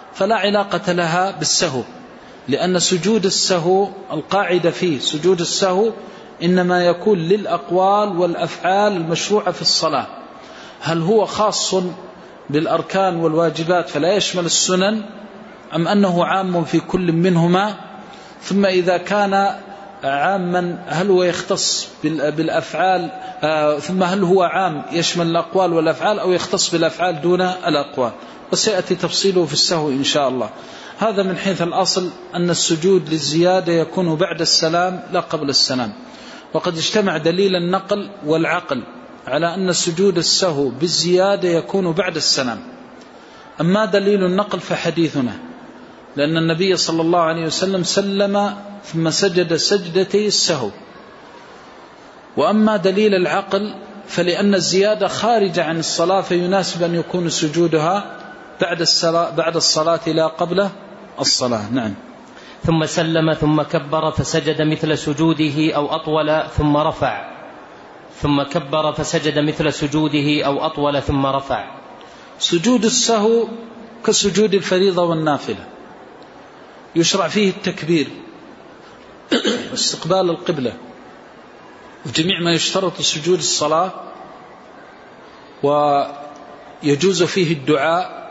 فلا علاقة لها بالسهو، لأن سجود السهو القاعدة فيه سجود السهو إنما يكون للأقوال والأفعال المشروعة في الصلاة. هل هو خاص بالأركان والواجبات فلا يشمل السنن، أم أنه عام في كل منهما؟ ثم إذا كان عاما هل هو يختص بالأفعال، آه ثم هل هو عام يشمل الأقوال والأفعال أو يختص بالأفعال دون الأقوال؟ وسيأتي تفصيله في السهو إن شاء الله. هذا من حيث الأصل أن السجود للزيادة يكون بعد السلام لا قبل السلام. وقد اجتمع دليل النقل والعقل على أن سجود السهو بالزيادة يكون بعد السلام. أما دليل النقل فحديثنا، لأن النبي صلى الله عليه وسلم سلم ثم سجد سجدتي السهو. وأما دليل العقل فلأن الزيادة خارجة عن الصلاة فيناسب أن يكون سجودها بعد الصلاة, بعد الصلاة لا قبل الصلاة. نعم. ثم سلم ثم كبر فسجد مثل سجوده أو أطول ثم رفع، ثم كبر فسجد مثل سجوده أو أطول ثم رفع. سجود السهو كسجود الفريضة والنافلة، يشرع فيه التكبير واستقبال القبلة وجميع ما يشترط سجود الصلاة، ويجوز فيه الدعاء،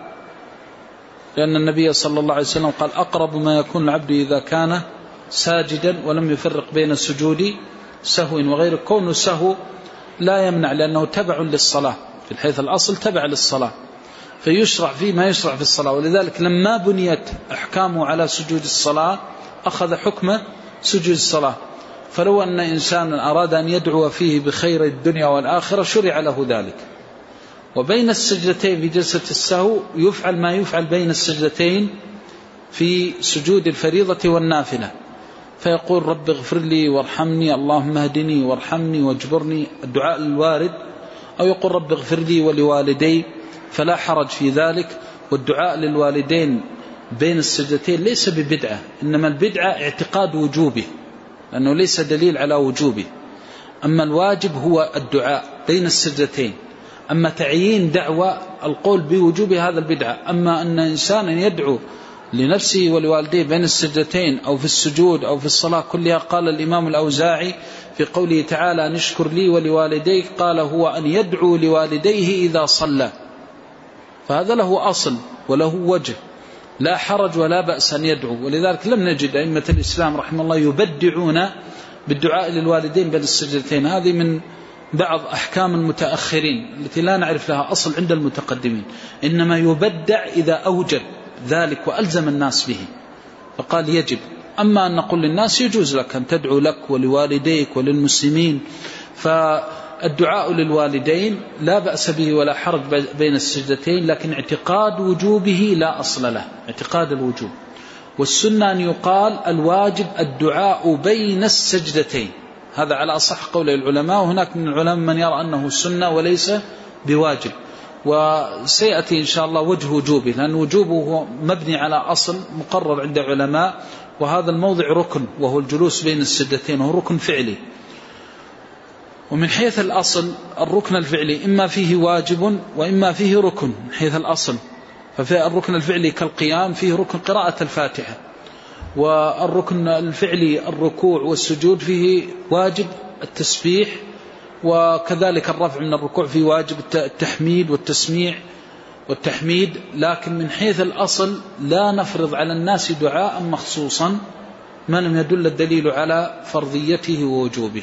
لأن النبي صلى الله عليه وسلم قال أقرب ما يكون العبد إذا كان ساجدا ولم يفرق بين سجود سهو وغير. كون سهو لا يمنع، لأنه تبع للصلاة، في الحيث الأصل تبع للصلاة، فيشرع فيه ما يشرع في الصلاة. ولذلك لما بنيت أحكامه على سجود الصلاة أخذ حكم سجود الصلاة. فلو أن إنسانا أراد أن يدعو فيه بخير الدنيا والآخرة شرع له ذلك. وبين السجدتين في جلسة السهو يفعل ما يفعل بين السجدتين في سجود الفريضة والنافلة، فيقول رب اغفر لي وارحمني، اللهم اهدني وارحمني واجبرني، الدعاء الوارد، أو يقول رب اغفر لي ولوالدي، فلا حرج في ذلك. والدعاء للوالدين بين السجدتين ليس ببدعة، إنما البدعة اعتقاد وجوبه، لأنه ليس دليل على وجوبه. أما الواجب هو الدعاء بين السجدتين. أما تعيين دعوة القول بوجوب هذا البدعة. أما أن إنسانا يدعو لنفسه ولوالديه بين السجدتين أو في السجود أو في الصلاة كلها، قال الإمام الأوزاعي في قوله تعالى نشكر لي ولوالديك، قال هو أن يدعو لوالديه إذا صلى، فهذا له أصل وله وجه، لا حرج ولا بأس أن يدعو. ولذلك لم نجد أئمة الإسلام رحمه الله يبدعون بالدعاء للوالدين بين السجدتين. هذه من بعض أحكام المتأخرين التي لا نعرف لها أصل عند المتقدمين، إنما يبدع إذا أوجب ذلك وألزم الناس به فقال يجب. أما أن نقول للناس يجوز لك أن تدعو لك ولوالديك وللمسلمين، فالدعاء للوالدين لا بأس به ولا حرج بين السجدتين، لكن اعتقاد وجوبه لا أصل له، اعتقاد الوجوب. والسنة أن يقال الواجب الدعاء بين السجدتين، هذا على أصح قول العلماء. وهناك من العلماء من يرى أنه سنة وليس بواجب، وسيأتي إن شاء الله وجه وجوبه، لأن وجوبه مبني على أصل مقرر عند علماء، وهذا الموضع ركن وهو الجلوس بين السجدتين، وهو ركن فعلي. ومن حيث الأصل الركن الفعلي إما فيه واجب وإما فيه ركن من حيث الأصل. ففي الركن الفعلي كالقيام فيه ركن قراءة الفاتحة، والركن الفعلي الركوع والسجود فيه واجب التسبيح، وكذلك الرفع من الركوع فيه واجب التحميد والتسميع والتحميد. لكن من حيث الأصل لا نفرض على الناس دعاء مخصوصا ما لم يدل الدليل على فرضيته ووجوبه.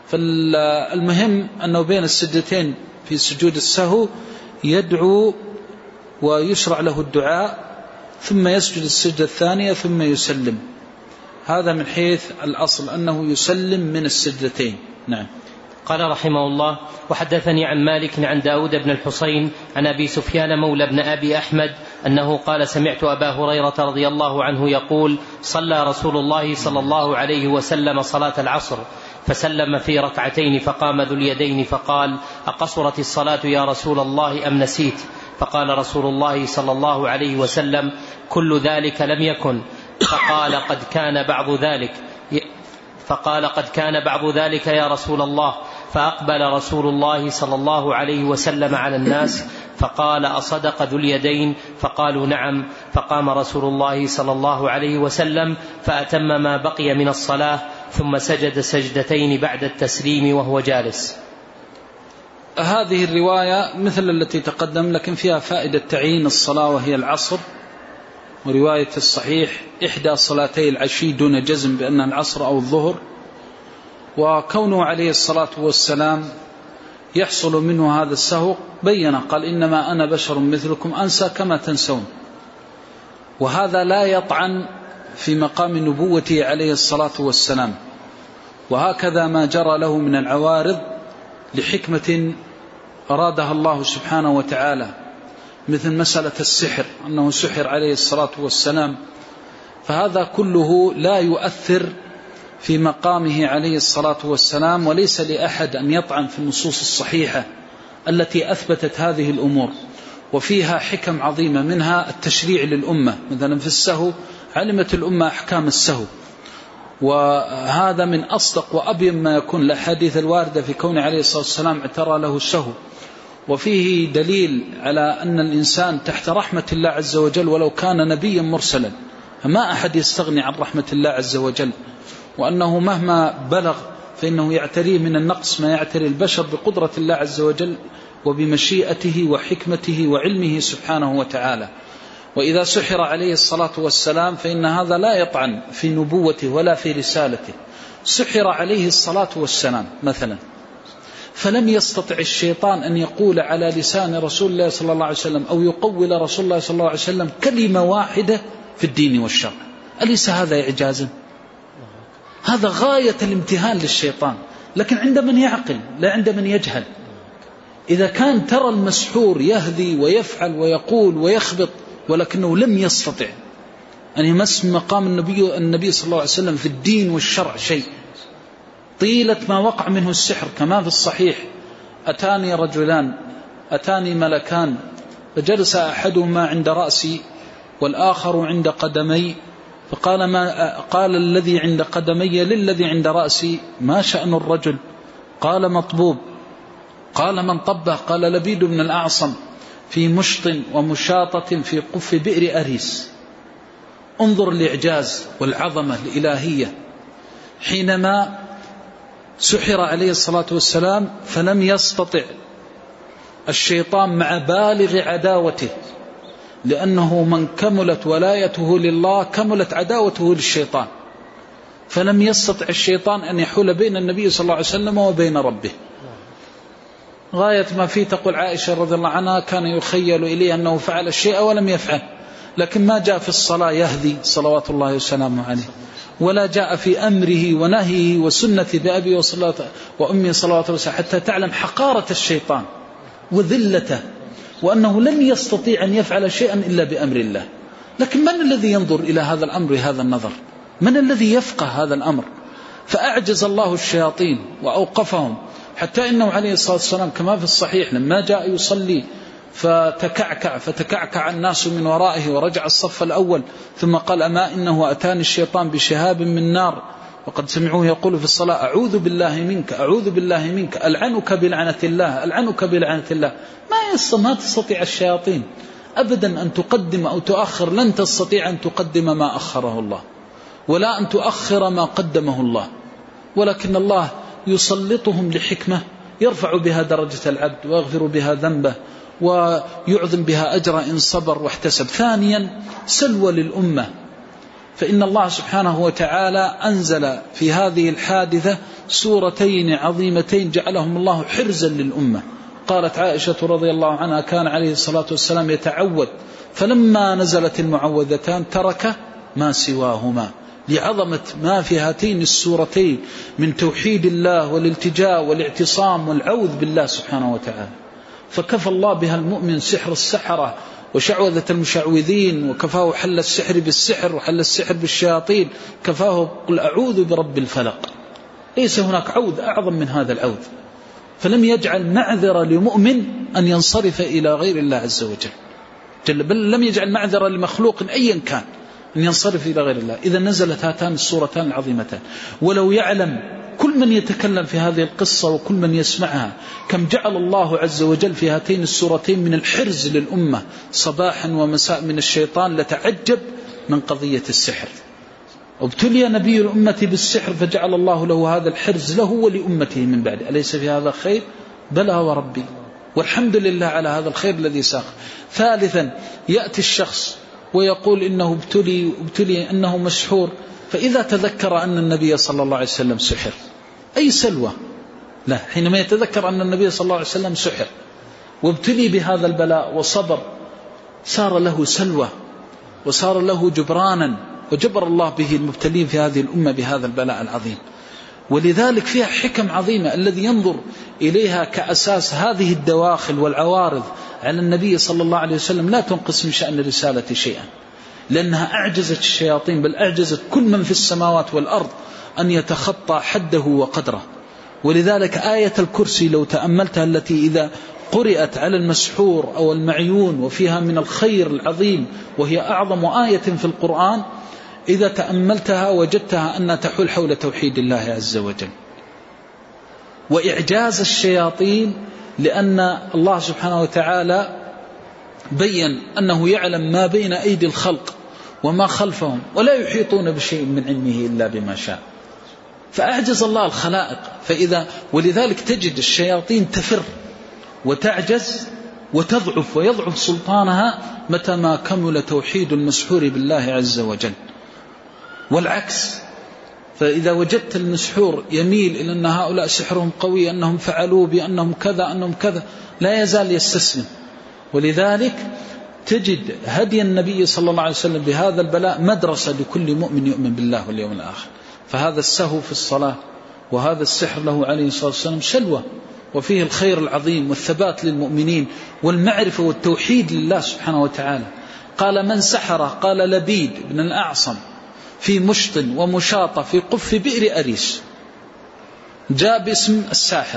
فالمهم أنه بين السجدتين في سجود السهو يدعو ويشرع له الدعاء، ثم يسجد السجدة الثانية ثم يسلم. هذا من حيث الأصل أنه يسلم من السجدتين. نعم. قال رحمه الله: وحدثني عن مالك عن داود بن الحصين عن أبي سفيان مولى بن أبي أحمد أنه قال: سمعت أبا هريرة رضي الله عنه يقول: صلى رسول الله صلى الله عليه وسلم صلاة العصر فسلم في ركعتين، فقام ذو اليدين فقال: أقصرت الصلاة يا رسول الله أم نسيت؟ فقال رسول الله صلى الله عليه وسلم: كل ذلك لم يكن. فقال: قد كان بعض ذلك فقال قد كان بعض ذلك يا رسول الله. فأقبل رسول الله صلى الله عليه وسلم على الناس فقال: أصدق ذو اليدين؟ فقالوا: نعم. فقام رسول الله صلى الله عليه وسلم فأتم ما بقي من الصلاة ثم سجد سجدتين بعد التسليم وهو جالس. هذه الرواية مثل التي تقدم لكن فيها فائدة تعيين الصلاة وهي العصر، ورواية الصحيح إحدى صلاتي العشي دون جزم بأنها العصر أو الظهر. وكونه عليه الصلاة والسلام يحصل منه هذا السهو بين قال: إنما أنا بشر مثلكم أنسى كما تنسون. وهذا لا يطعن في مقام نبوته عليه الصلاة والسلام، وهكذا ما جرى له من العوارض لحكمة أرادها الله سبحانه وتعالى، مثل مسألة السحر أنه سحر عليه الصلاة والسلام، فهذا كله لا يؤثر في مقامه عليه الصلاة والسلام. وليس لأحد أن يطعن في النصوص الصحيحة التي أثبتت هذه الأمور، وفيها حكم عظيمة، منها التشريع للأمة. مثلا في السهو علمت الأمة أحكام السهو، وهذا من أصدق وأبين ما يكون الأحاديث الواردة في كون عليه الصلاة والسلام اعترى له السهو. وفيه دليل على أن الإنسان تحت رحمة الله عز وجل ولو كان نبيا مرسلا، فما أحد يستغني عن رحمة الله عز وجل، وأنه مهما بلغ فإنه يعتريه من النقص ما يعتري البشر بقدرة الله عز وجل وبمشيئته وحكمته وعلمه سبحانه وتعالى. وإذا سحر عليه الصلاة والسلام فإن هذا لا يطعن في نبوته ولا في رسالته. سحر عليه الصلاة والسلام مثلا، فلم يستطع الشيطان أن يقول على لسان رسول الله صلى الله عليه وسلم أو يقول رسول الله صلى الله عليه وسلم كلمة واحدة في الدين والشرع. أليس هذا إعجازا؟ هذا غاية الامتهان للشيطان، لكن عند من يعقل لا عند من يجهل. إذا كان ترى المسحور يهدي ويفعل ويقول ويخبط ولكنه لم يستطع أن يمس مقام النبي, النبي صلى الله عليه وسلم في الدين والشرع شيء طيلة ما وقع منه السحر، كما في الصحيح: أتاني رجلان أتاني ملكان فجلس أحدهما عند رأسي والآخر عند قدمي، فقال ما قال الذي عند قدمي للذي عند رأسي: ما شأن الرجل؟ قال: مطبوب. قال: من طبه؟ قال: لبيد بن الأعصم في مشط ومشاطة في قف بئر أريس. انظر الإعجاز والعظمة الإلهية. حينما سحر عليه الصلاة والسلام فلم يستطع الشيطان مع بالغ عداوته، لأنه من كملت ولايته لله كملت عداوته للشيطان، فلم يستطع الشيطان أن يحول بين النبي صلى الله عليه وسلم وبين ربه. غاية ما فيه تقول عائشة رضي الله عنها: كان يخيل إليه أنه فعل الشيء ولم يفعل، لكن ما جاء في الصلاة يهدي صلوات الله وسلامه عليه، ولا جاء في أمره ونهيه وسنة بأبي وأمي صلوات الله وسلامه، حتى تعلم حقارة الشيطان وذلته، وأنه لن يستطيع أن يفعل شيئا إلا بأمر الله. لكن من الذي ينظر إلى هذا الأمر هذا النظر؟ من الذي يفقه هذا الأمر؟ فأعجز الله الشياطين وأوقفهم، حتى إنه عليه الصلاة والسلام كما في الصحيح لما جاء يصلي فتكعكع فتكعكع الناس من ورائه ورجع الصف الأول، ثم قال: أما إنه أتاني الشيطان بشهاب من نار وقد سمعوه يقول في الصلاة: أعوذ بالله منك أعوذ بالله منك ألعنك بلعنة الله ألعنك بلعنة الله. ما ما تستطيع الشياطين أبدا أن تقدم أو تؤخر، لن تستطيع أن تقدم ما أخره الله ولا أن تؤخر ما قدمه الله، ولكن الله يسلطهم لحكمة يرفع بها درجة العبد ويغفر بها ذنبه ويعظم بها أجر إن صبر واحتسب. ثانيا سلوى للأمة، فإن الله سبحانه وتعالى أنزل في هذه الحادثة سورتين عظيمتين جعلهم الله حرزا للأمة. قالت عائشة رضي الله عنها: كان عليه الصلاة والسلام يتعوذ، فلما نزلت المعوذتان ترك ما سواهما، لعظمة ما في هاتين السورتين من توحيد الله والالتجاء والاعتصام والعوذ بالله سبحانه وتعالى. فكفى الله بها المؤمن سحر السحرة وشعوذة المشعوذين، وكفاه حل السحر بالسحر وحل السحر بالشياطين، كفاه قل أعوذ برب الفلق. ليس هناك عوذ أعظم من هذا العوذ، فلم يجعل معذرة لمؤمن أن ينصرف إلى غير الله عز وجل جل، بل لم يجعل معذرة لمخلوق أيا كان أن ينصرف إلى غير الله. إذا نزلت هاتان السورتان العظيمتان. ولو يعلم كل من يتكلم في هذه القصة وكل من يسمعها كم جعل الله عز وجل في هاتين السورتين من الحرز للأمة صباحا ومساء من الشيطان لتعجب من قضية السحر. ابتلي نبي الأمة بالسحر فجعل الله له هذا الحرز له ولأمته من بعد. أليس في هذا خير؟ بلى وربي، والحمد لله على هذا الخير الذي ساق. ثالثا يأتي الشخص ويقول إنه ابتلي, ابتلي أنه مسحور، فإذا تذكر أن النبي صلى الله عليه وسلم سحر أي سلوى لا، حينما يتذكر أن النبي صلى الله عليه وسلم سحر وابتلي بهذا البلاء وصبر صار له سلوى وصار له جبرانا، وجبر الله به المبتلين في هذه الأمة بهذا البلاء العظيم. ولذلك فيها حكم عظيمة الذي ينظر إليها كأساس هذه الدواخل والعوارض على النبي صلى الله عليه وسلم لا تنقص من شأن الرسالة شيئا، لأنها أعجزت الشياطين بل أعجزت كل من في السماوات والأرض أن يتخطى حده وقدره. ولذلك آية الكرسي لو تأملتها التي إذا قرأت على المسحور أو المعيون وفيها من الخير العظيم وهي أعظم آية في القرآن، إذا تأملتها وجدتها أنها تحول حول توحيد الله عز وجل وإعجاز الشياطين، لأن الله سبحانه وتعالى بيّن أنه يعلم ما بين أيدي الخلق وما خلفهم ولا يحيطون بشيء من علمه إلا بما شاء، فأعجز الله الخلائق. فإذا ولذلك تجد الشياطين تفر وتعجز وتضعف ويضعف سلطانها متى ما كمل توحيد المسحور بالله عز وجل. والعكس، فإذا وجدت المسحور يميل إلى أن هؤلاء سحرهم قوي، أنهم فعلوا بأنهم كذا أنهم كذا، لا يزال يستسلم. ولذلك تجد هدي النبي صلى الله عليه وسلم بهذا البلاء مدرسة لكل مؤمن يؤمن بالله واليوم الآخر. فهذا السهو في الصلاة وهذا السحر له عليه الصلاة والسلام سلوى، وفيه الخير العظيم والثبات للمؤمنين والمعرفة والتوحيد لله سبحانه وتعالى. قال من سحر؟ قال لبيد بن الأعصم في مشط ومشاطة في قف بئر أريس، جاء باسم الساحر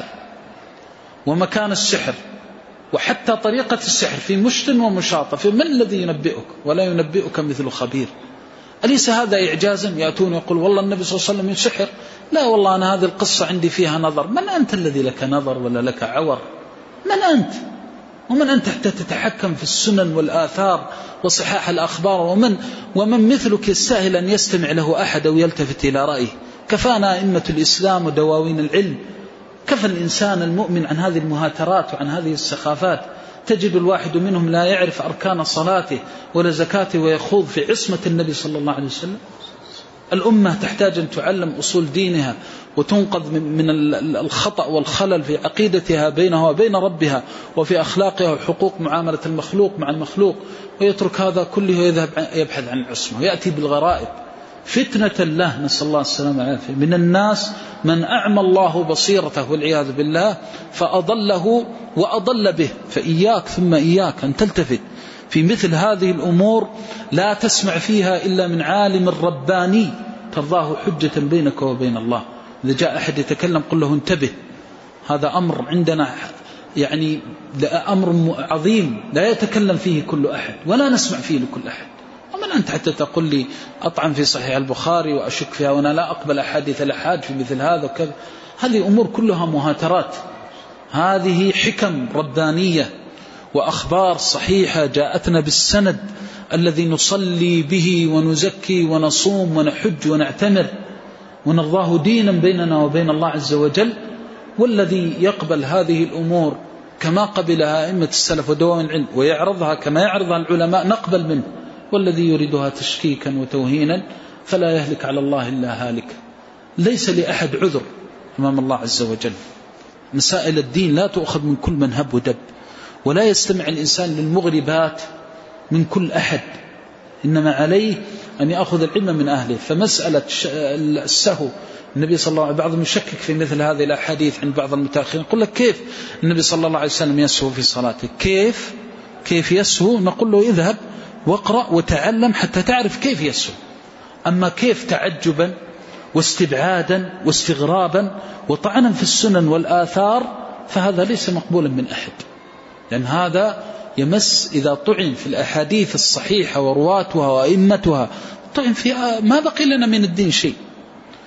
ومكان السحر وحتى طريقة السحر في مشط ومشاطة، فمن الذي ينبئك؟ ولا ينبئك مثل خبير. أليس هذا إعجازا؟ يأتون يقول والله النبي صلى الله عليه وسلم يسحر، لا والله أنا هذه القصة عندي فيها نظر. من أنت الذي لك نظر ولا لك عور؟ من أنت؟ ومن أنت حتى تتحكم في السنن والآثار وصحاح الأخبار؟ ومن, ومن مثلك يستاهل أن يستمع له أحد أو يلتفت إلى رأيه؟ كفانا أئمة الإسلام ودواوين العلم، كفى الإنسان المؤمن عن هذه المهاترات وعن هذه السخافات. تجد الواحد منهم لا يعرف أركان صلاته ولا زكاته ويخوض في عصمة النبي صلى الله عليه وسلم. الأمة تحتاج أن تعلم أصول دينها وتنقذ من الخطأ والخلل في عقيدتها بينها وبين ربها وفي أخلاقها وحقوق معاملة المخلوق مع المخلوق، ويترك هذا كله ويذهب يبحث عن العصمة ويأتي بالغرائب فتنة الله، نسأل الله السلامة والعافية. من الناس من أعمى الله بصيرته والعياذ بالله فأضله وأضل به. فإياك ثم إياك أن تلتفت في مثل هذه الأمور، لا تسمع فيها إلا من عالم رباني ترضاه حجة بينك وبين الله. إذا جاء أحد يتكلم قل له انتبه، هذا أمر عندنا يعني أمر عظيم لا يتكلم فيه كل أحد ولا نسمع فيه لكل أحد. ومن أنت حتى تقول لي أطعن في صحيح البخاري وأشك فيها وأنا لا أقبل أحاديث الأحاد في مثل هذا وكذا؟ هذه أمور كلها مهاترات. هذه حكم ربانية وأخبار صحيحة جاءتنا بالسند الذي نصلي به ونزكي ونصوم ونحج ونعتمر ونرضاه دينا بيننا وبين الله عز وجل. والذي يقبل هذه الأمور كما قبلها أئمة السلف ودواوين العلم ويعرضها كما يعرضها العلماء نقبل منه، والذي يريدها تشكيكا وتوهينا فلا يهلك على الله إلا هالك. ليس لأحد عذر أمام الله عز وجل. مسائل الدين لا تؤخذ من كل من هب ودب، ولا يستمع الإنسان للمغربات من كل أحد، إنما عليه أن يأخذ العلم من أهله. فمسألة السهو النبي صلى الله عليه وسلم بعضهم يشكك في مثل هذه الأحاديث عند بعض المتأخرين، يقول لك كيف النبي صلى الله عليه وسلم يسهو في صلاته؟ كيف كيف يسهو؟ نقول له اذهب واقرأ وتعلم حتى تعرف كيف يسهو. أما كيف تعجبا واستبعادا واستغرابا وطعنا في السنن والآثار فهذا ليس مقبولا من أحد، لأن هذا يمس إذا طعن في الأحاديث الصحيحة ورواتها وأئمتها طعن في ما بقي لنا من الدين شيء.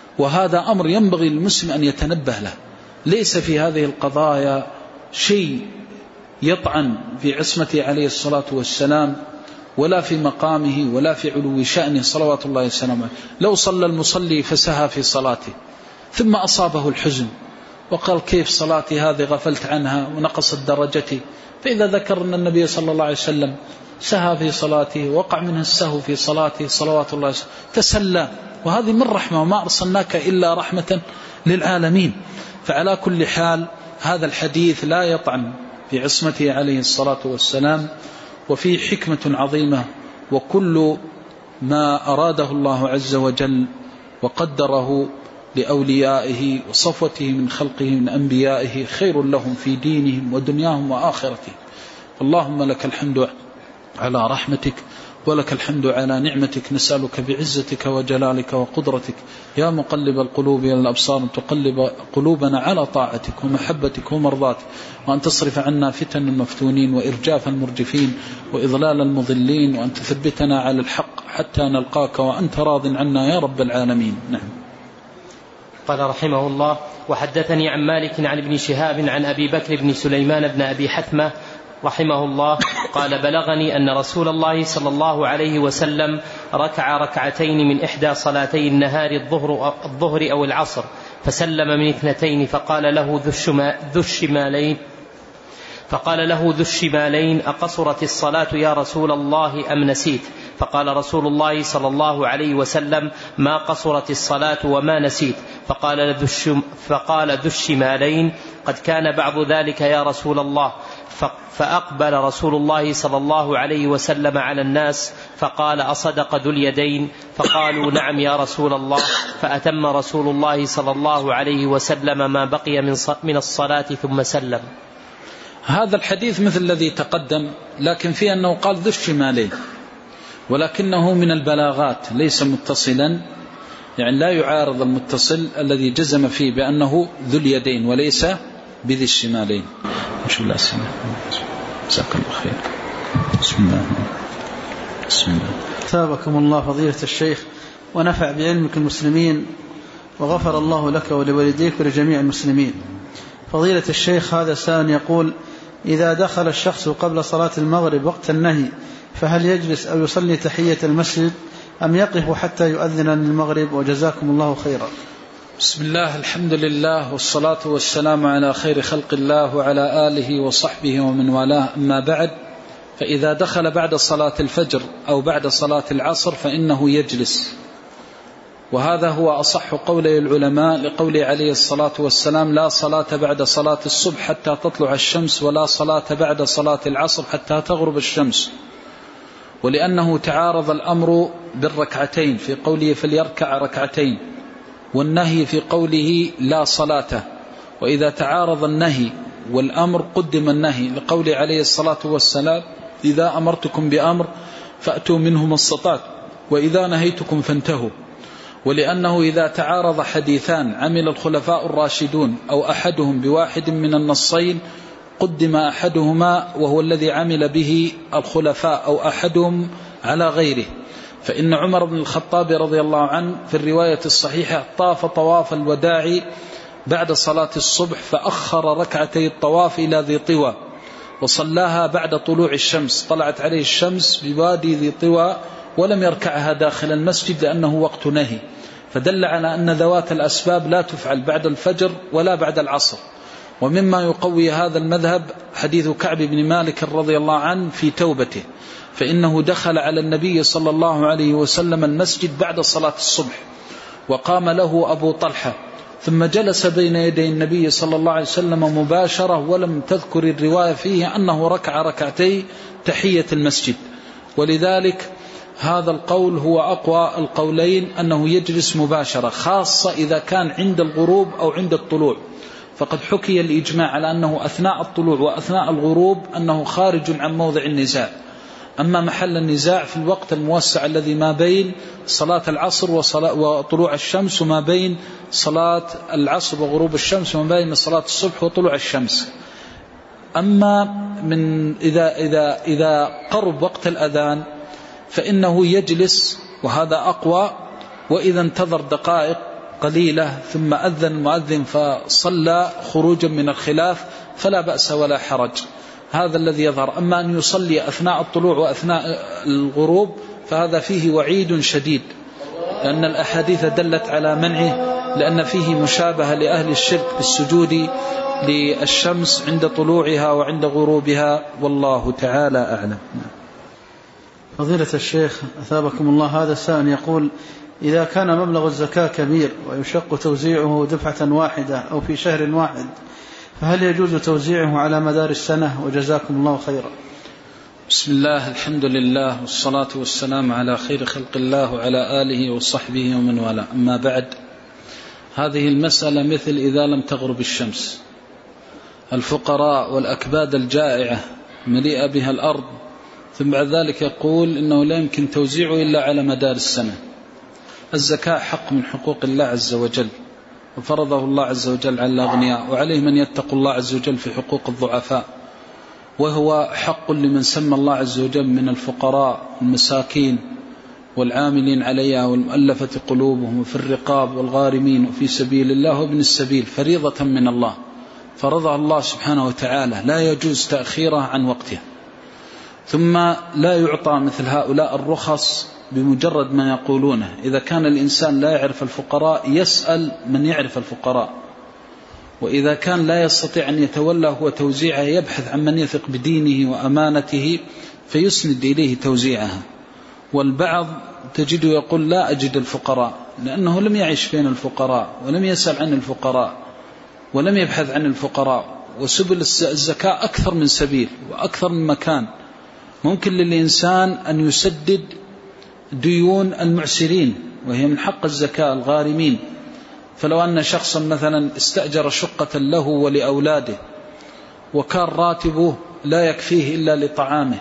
وهذا أمر ينبغي للمسلم أن يتنبه له. ليس في هذه القضايا شيء يطعن في عصمته عليه الصلاة والسلام ولا في مقامه ولا في علو شأنه صلوات الله وسلامه. لو صلى المصلي فسهى في صلاته ثم أصابه الحزن وقال كيف صلاتي هذه غفلت عنها ونقصت درجتي، فإذا ذكر أن النبي صلى الله عليه وسلم سهى في صلاته وقع منه السهو في صلاته صلوات الله وسلامه تسلى، وهذه من رحمة، وما أرسلناك إلا رحمة للعالمين. فعلى كل حال هذا الحديث لا يطعن في عصمته عليه الصلاة والسلام، وفيه حكمة عظيمة، وكل ما أراده الله عز وجل وقدره لأوليائه وصفوته من خلقه من أنبيائه خير لهم في دينهم ودنياهم وآخرتهم. اللهم لك الحمد على رحمتك ولك الحمد على نعمتك، نسألك بعزتك وجلالك وقدرتك يا مقلب القلوب والأبصار تقلب قلوبنا على طاعتك ومحبتك ومرضاتك، وأن تصرف عنا فتن المفتونين وإرجاف المرجفين وإضلال المضلين، وأن تثبتنا على الحق حتى نلقاك وأنت راض عنا يا رب العالمين. نعم. قال رحمه الله: وحدثني عن مالك عن ابن شهاب عن أبي بكر بن سليمان بن أبي حثمة رحمه الله قال: بلغني أن رسول الله صلى الله عليه وسلم ركع ركعتين من إحدى صلاتي النهار الظهر, الظهر أو العصر، فسلم من اثنتين فقال له ذو الشمالين فقال له ذو الشمالين: أقصرت الصلاة يا رسول الله أم نسيت؟ فقال رسول الله صلى الله عليه وسلم: ما قصرت الصلاة وما نسيت. فقال ذو, الشم فقال ذو الشمالين: قد كان بعض ذلك يا رسول الله. فأقبل رسول الله صلى الله عليه وسلم على الناس فقال: أصدق ذو اليدين؟ فقالوا: نعم يا رسول الله. فأتم رسول الله صلى الله عليه وسلم ما بقي من الصلاة ثم سلم. هذا الحديث مثل الذي تقدم، لكن فيه أنه قال ذو الشمالين، ولكنه من البلاغات ليس متصلا، يعني لا يعارض المتصل الذي جزم فيه بأنه ذو اليدين وليس بذي الشمالين. بسم الله الرحمن الرحيم. جزاك الله خير. بسم الله بسم الله. ثابكم الله فضيلة الشيخ ونفع بعلمك المسلمين، وغفر الله لك ولوالديك ولجميع المسلمين. فضيلة الشيخ، هذا سائل يقول: إذا دخل الشخص قبل صلاة المغرب وقت النهي فهل يجلس أو يصلي تحية المسجد أم يقف حتى يؤذن للمغرب؟ وجزاكم الله خيرا. بسم الله، الحمد لله، والصلاة والسلام على خير خلق الله وعلى آله وصحبه ومن والاه، أما بعد. فإذا دخل بعد صلاة الفجر أو بعد صلاة العصر فإنه يجلس، وهذا هو أصح قولي العلماء لقوله عليه الصلاة والسلام: لا صلاة بعد صلاة الصبح حتى تطلع الشمس، ولا صلاة بعد صلاة العصر حتى تغرب الشمس. ولأنه تعارض الأمر بالركعتين في قوله فليركع ركعتين، والنهي في قوله لا صلاة. وإذا تعارض النهي والأمر قدم النهي لقوله عليه الصلاة والسلام: إذا أمرتكم بأمر فأتوا منه ما استطعتم وإذا نهيتكم فانتهوا. ولأنه إذا تعارض حديثان عمل الخلفاء الراشدون أو أحدهم بواحد من النصين قدم أحدهما وهو الذي عمل به الخلفاء أو أحدهم على غيره. فإن عمر بن الخطاب رضي الله عنه في الرواية الصحيحة طاف طواف الوداع بعد صلاة الصبح فأخر ركعتي الطواف إلى ذي طوى وصلاها بعد طلوع الشمس، طلعت عليه الشمس بوادي ذي طوى، ولم يركعها داخل المسجد لأنه وقت نهي، فدل على أن ذوات الأسباب لا تفعل بعد الفجر ولا بعد العصر. ومما يقوي هذا المذهب حديث كعب بن مالك رضي الله عنه في توبته، فإنه دخل على النبي صلى الله عليه وسلم المسجد بعد صلاة الصبح وقام له أبو طلحة، ثم جلس بين يدي النبي صلى الله عليه وسلم مباشرة، ولم تذكر الرواية فيه أنه ركع ركعتي تحية المسجد. ولذلك هذا القول هو أقوى القولين، أنه يجلس مباشرة، خاصة إذا كان عند الغروب أو عند الطلوع، فقد حكي الإجماع على أنه أثناء الطلوع وأثناء الغروب أنه خارج عن موضع النزاع. أما محل النزاع في الوقت الموسع الذي ما بين صلاة العصر وطلوع الشمس، وما بين صلاة العصر وغروب الشمس، وما بين صلاة الصبح وطلوع الشمس. أما من إذا, إذا, إذا قرب وقت الأذان فإنه يجلس، وهذا أقوى، وإذا انتظر دقائق قليلة ثم أذن المؤذن فصلى خروجا من الخلاف فلا بأس ولا حرج، هذا الذي يظهر. أما أن يصلي أثناء الطلوع وأثناء الغروب فهذا فيه وعيد شديد، لأن الأحاديث دلت على منعه، لأن فيه مشابهة لأهل الشرك بالسجود للشمس عند طلوعها وعند غروبها، والله تعالى أعلم. فضيلة الشيخ أثابكم الله، هذا السائل يقول: إذا كان مبلغ الزكاة كبير ويشق توزيعه دفعة واحدة أو في شهر واحد، فهل يجوز توزيعه على مدار السنة؟ وجزاكم الله خيرا. بسم الله، الحمد لله، والصلاة والسلام على خير خلق الله وعلى آله وصحبه ومن والاه. أما بعد، هذه المسألة مثل إذا لم تغرب الشمس، الفقراء والأكباد الجائعة مليئة بها الأرض، ثم بعد ذلك يقول إنه لا يمكن توزيعه إلا على مدار السنة. الزكاة حق من حقوق الله عز وجل، وفرضه الله عز وجل على الأغنياء، وعليه من يتقوا الله عز وجل في حقوق الضعفاء، وهو حق لمن سمى الله عز وجل من الفقراء المساكين والعاملين عليها والمؤلفة قلوبهم وفي الرقاب والغارمين وفي سبيل الله وابن السبيل، فريضة من الله فرضها الله سبحانه وتعالى، لا يجوز تأخيرها عن وقتها. ثم لا يعطى مثل هؤلاء الرخص بمجرد ما يقولونه. إذا كان الإنسان لا يعرف الفقراء يسأل من يعرف الفقراء، وإذا كان لا يستطيع أن يتولى هو توزيعها يبحث عن من يثق بدينه وأمانته فيسند إليه توزيعها. والبعض تجده يقول: لا أجد الفقراء، لأنه لم يعيش بين الفقراء ولم يسأل عن الفقراء ولم يبحث عن الفقراء. وسبل الزكاة أكثر من سبيل وأكثر من مكان. ممكن للإنسان أن يسدد ديون المعسرين، وهي من حق الزكاة، الغارمين. فلو أن شخصا مثلا استأجر شقة له ولأولاده وكان راتبه لا يكفيه إلا لطعامه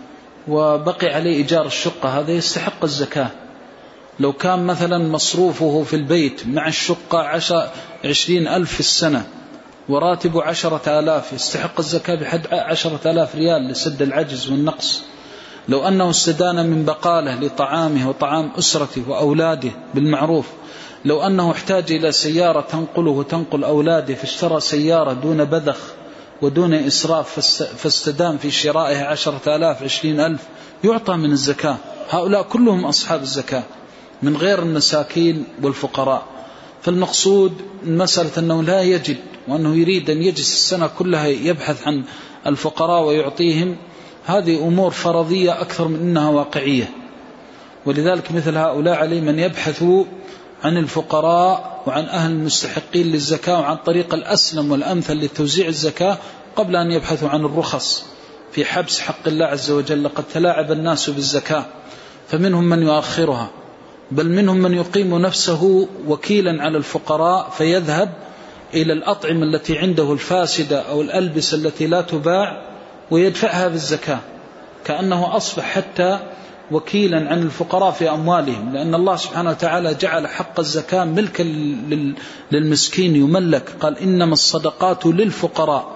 وبقي عليه إيجار الشقة، هذا يستحق الزكاة. لو كان مثلا مصروفه في البيت مع الشقة عشر عشرين ألف في السنة وراتبه عشرة آلاف، يستحق الزكاة بحد عشرة آلاف ريال لسد العجز والنقص. لو أنه استدان من بقاله لطعامه وطعام أسرته وأولاده بالمعروف، لو أنه احتاج إلى سيارة تنقله وتنقل أولاده فاشترى سيارة دون بذخ ودون إسراف فاستدام في شرائها عشرة آلاف عشرين ألف، يعطى من الزكاة. هؤلاء كلهم أصحاب الزكاة من غير المساكين والفقراء. فالمقصود مسألة أنه لا يجد وأنه يريد أن يجلس السنة كلها يبحث عن الفقراء ويعطيهم، هذه أمور فرضية أكثر من أنها واقعية. ولذلك مثل هؤلاء عليه من يبحثوا عن الفقراء وعن أهل المستحقين للزكاة وعن طريق الأسلم والأمثل لتوزيع الزكاة قبل أن يبحثوا عن الرخص في حبس حق الله عز وجل. لقد تلاعب الناس بالزكاة، فمنهم من يؤخرها، بل منهم من يقيم نفسه وكيلا على الفقراء فيذهب إلى الأطعمة التي عنده الفاسدة أو الألبسة التي لا تباع ويدفعها بالزكاة، كأنه أصبح حتى وكيلا عن الفقراء في أموالهم، لأن الله سبحانه وتعالى جعل حق الزكاة ملكا للمسكين يملك، قال: إنما الصدقات للفقراء،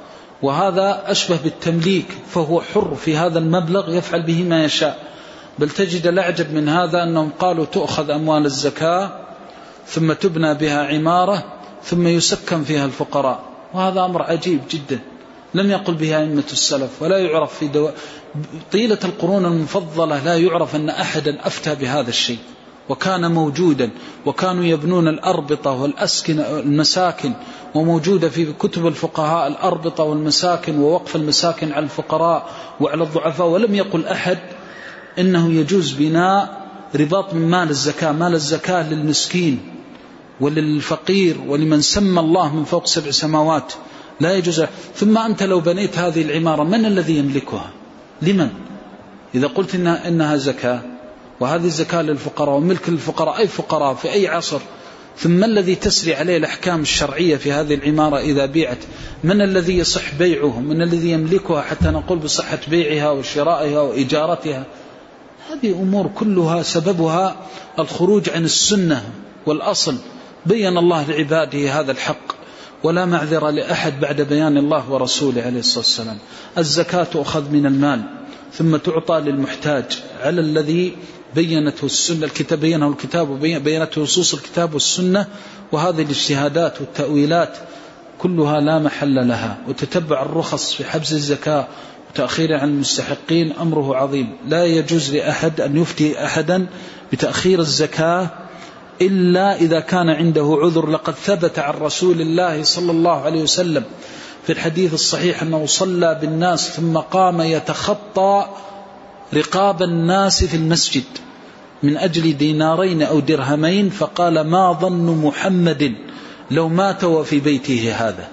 وهذا أشبه بالتمليك، فهو حر في هذا المبلغ يفعل به ما يشاء. بل تجد الأعجب من هذا أنهم قالوا تؤخذ أموال الزكاة ثم تبنى بها عمارة ثم يسكن فيها الفقراء، وهذا أمر عجيب جدا لم يقل به أئمة السلف، ولا يعرف في دو... طيلة القرون المفضلة لا يعرف أن أحدا أفتى بهذا الشيء، وكان موجودا، وكانوا يبنون الأربطة والأسكن المساكن، وموجودة في كتب الفقهاء الأربطة والمساكن ووقف المساكن على الفقراء وعلى الضعفاء، ولم يقل أحد إنه يجوز بناء رباط من مال الزكاة. مال الزكاة للمسكين وللفقير ولمن سمى الله من فوق سبع سماوات، لا يجوز. ثم أنت لو بنيت هذه العمارة من الذي يملكها؟ لمن؟ إذا قلت إنها, إنها زكاة وهذه الزكاة للفقراء وملك للفقراء، أي فقراء في أي عصر، ثم الذي تسري عليه الأحكام الشرعية في هذه العمارة إذا بيعت، من الذي يصح بيعه؟ من الذي يملكها حتى نقول بصحة بيعها وشرائها وإجارتها؟ هذه أمور كلها سببها الخروج عن السنة والأصل. بين الله لعباده هذا الحق، ولا معذر لأحد بعد بيان الله ورسوله عليه الصلاة والسلام. الزكاة تؤخذ من المال ثم تعطى للمحتاج على الذي بينته السنة الكتاب بينه الكتاب وبينته نصوص الكتاب والسنة. وهذه الاجتهادات والتأويلات كلها لا محل لها. وتتبع الرخص في حبس الزكاة وتأخير عن المستحقين أمره عظيم. لا يجوز لأحد أن يفتي أحدا بتأخير الزكاة إلا إذا كان عنده عذر. لقد ثبت عن رسول الله صلى الله عليه وسلم في الحديث الصحيح أنه صلى بالناس ثم قام يتخطى رقاب الناس في المسجد من أجل دينارين أو درهمين، فقال: ما ظن محمد لو مات وفي بيته هذا.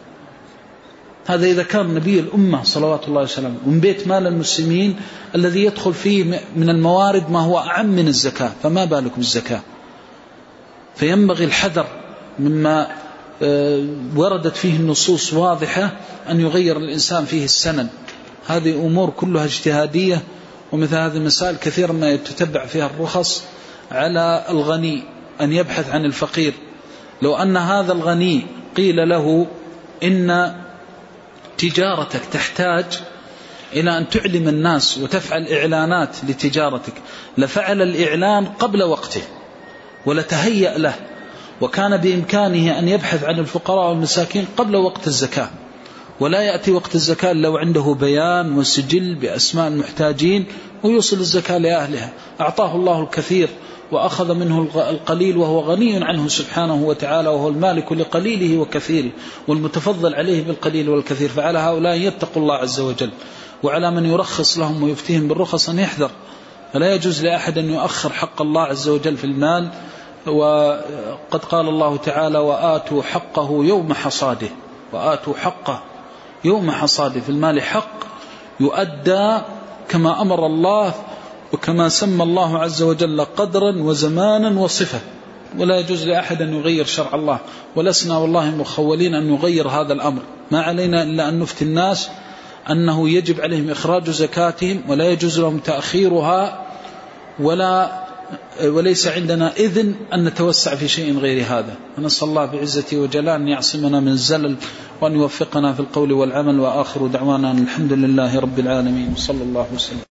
هذا إذا كان نبي الأمة صلوات الله وسلامه ومن بيت مال المسلمين الذي يدخل فيه من الموارد ما هو أعم من الزكاة، فما بالك بالزكاة. فينبغي الحذر مما وردت فيه النصوص واضحة أن يغير الإنسان فيه السنن. هذه أمور كلها اجتهادية، ومثل هذه المسائل كثيرا ما يتتبع فيها الرخص على الغني أن يبحث عن الفقير. لو أن هذا الغني قيل له إن تجارتك تحتاج إلى أن تعلم الناس وتفعل إعلانات لتجارتك، لفعل الإعلان قبل وقته ولتهيأ له، وكان بإمكانه أن يبحث عن الفقراء والمساكين قبل وقت الزكاة، ولا يأتي وقت الزكاة لو عنده بيان وسجل بأسماء المحتاجين ويوصل الزكاة لأهلها. أعطاه الله الكثير وأخذ منه القليل وهو غني عنه سبحانه وتعالى، وهو المالك لقليله وكثيره والمتفضل عليه بالقليل والكثير. فعلى هؤلاء يتقوا الله عز وجل، وعلى من يرخص لهم ويفتيهم بالرخص أن يحذر. فلا يجوز لأحد أن يؤخر حق الله عز وجل في المال. وقد قال الله تعالى: وآتوا حقه يوم حصاده. وآتوا حقه يوم حصاده. في المال حق يؤدى كما أمر الله وكما سمى الله عز وجل قدرا وزمانا وصفة. ولا يجوز لأحد أن يغير شرع الله، ولسنا والله مخولين أن نغير هذا الأمر. ما علينا إلا أن نفتي الناس أنه يجب عليهم إخراج زكاتهم ولا يجوز لهم تأخيرها، ولا وليس عندنا إذن أن نتوسع في شيء غير هذا. ونسأل الله بعزته وجلاله أن يعصمنا من الزلل وأن يوفقنا في القول والعمل. وآخر دعوانا الحمد لله رب العالمين، صلى الله وسلم.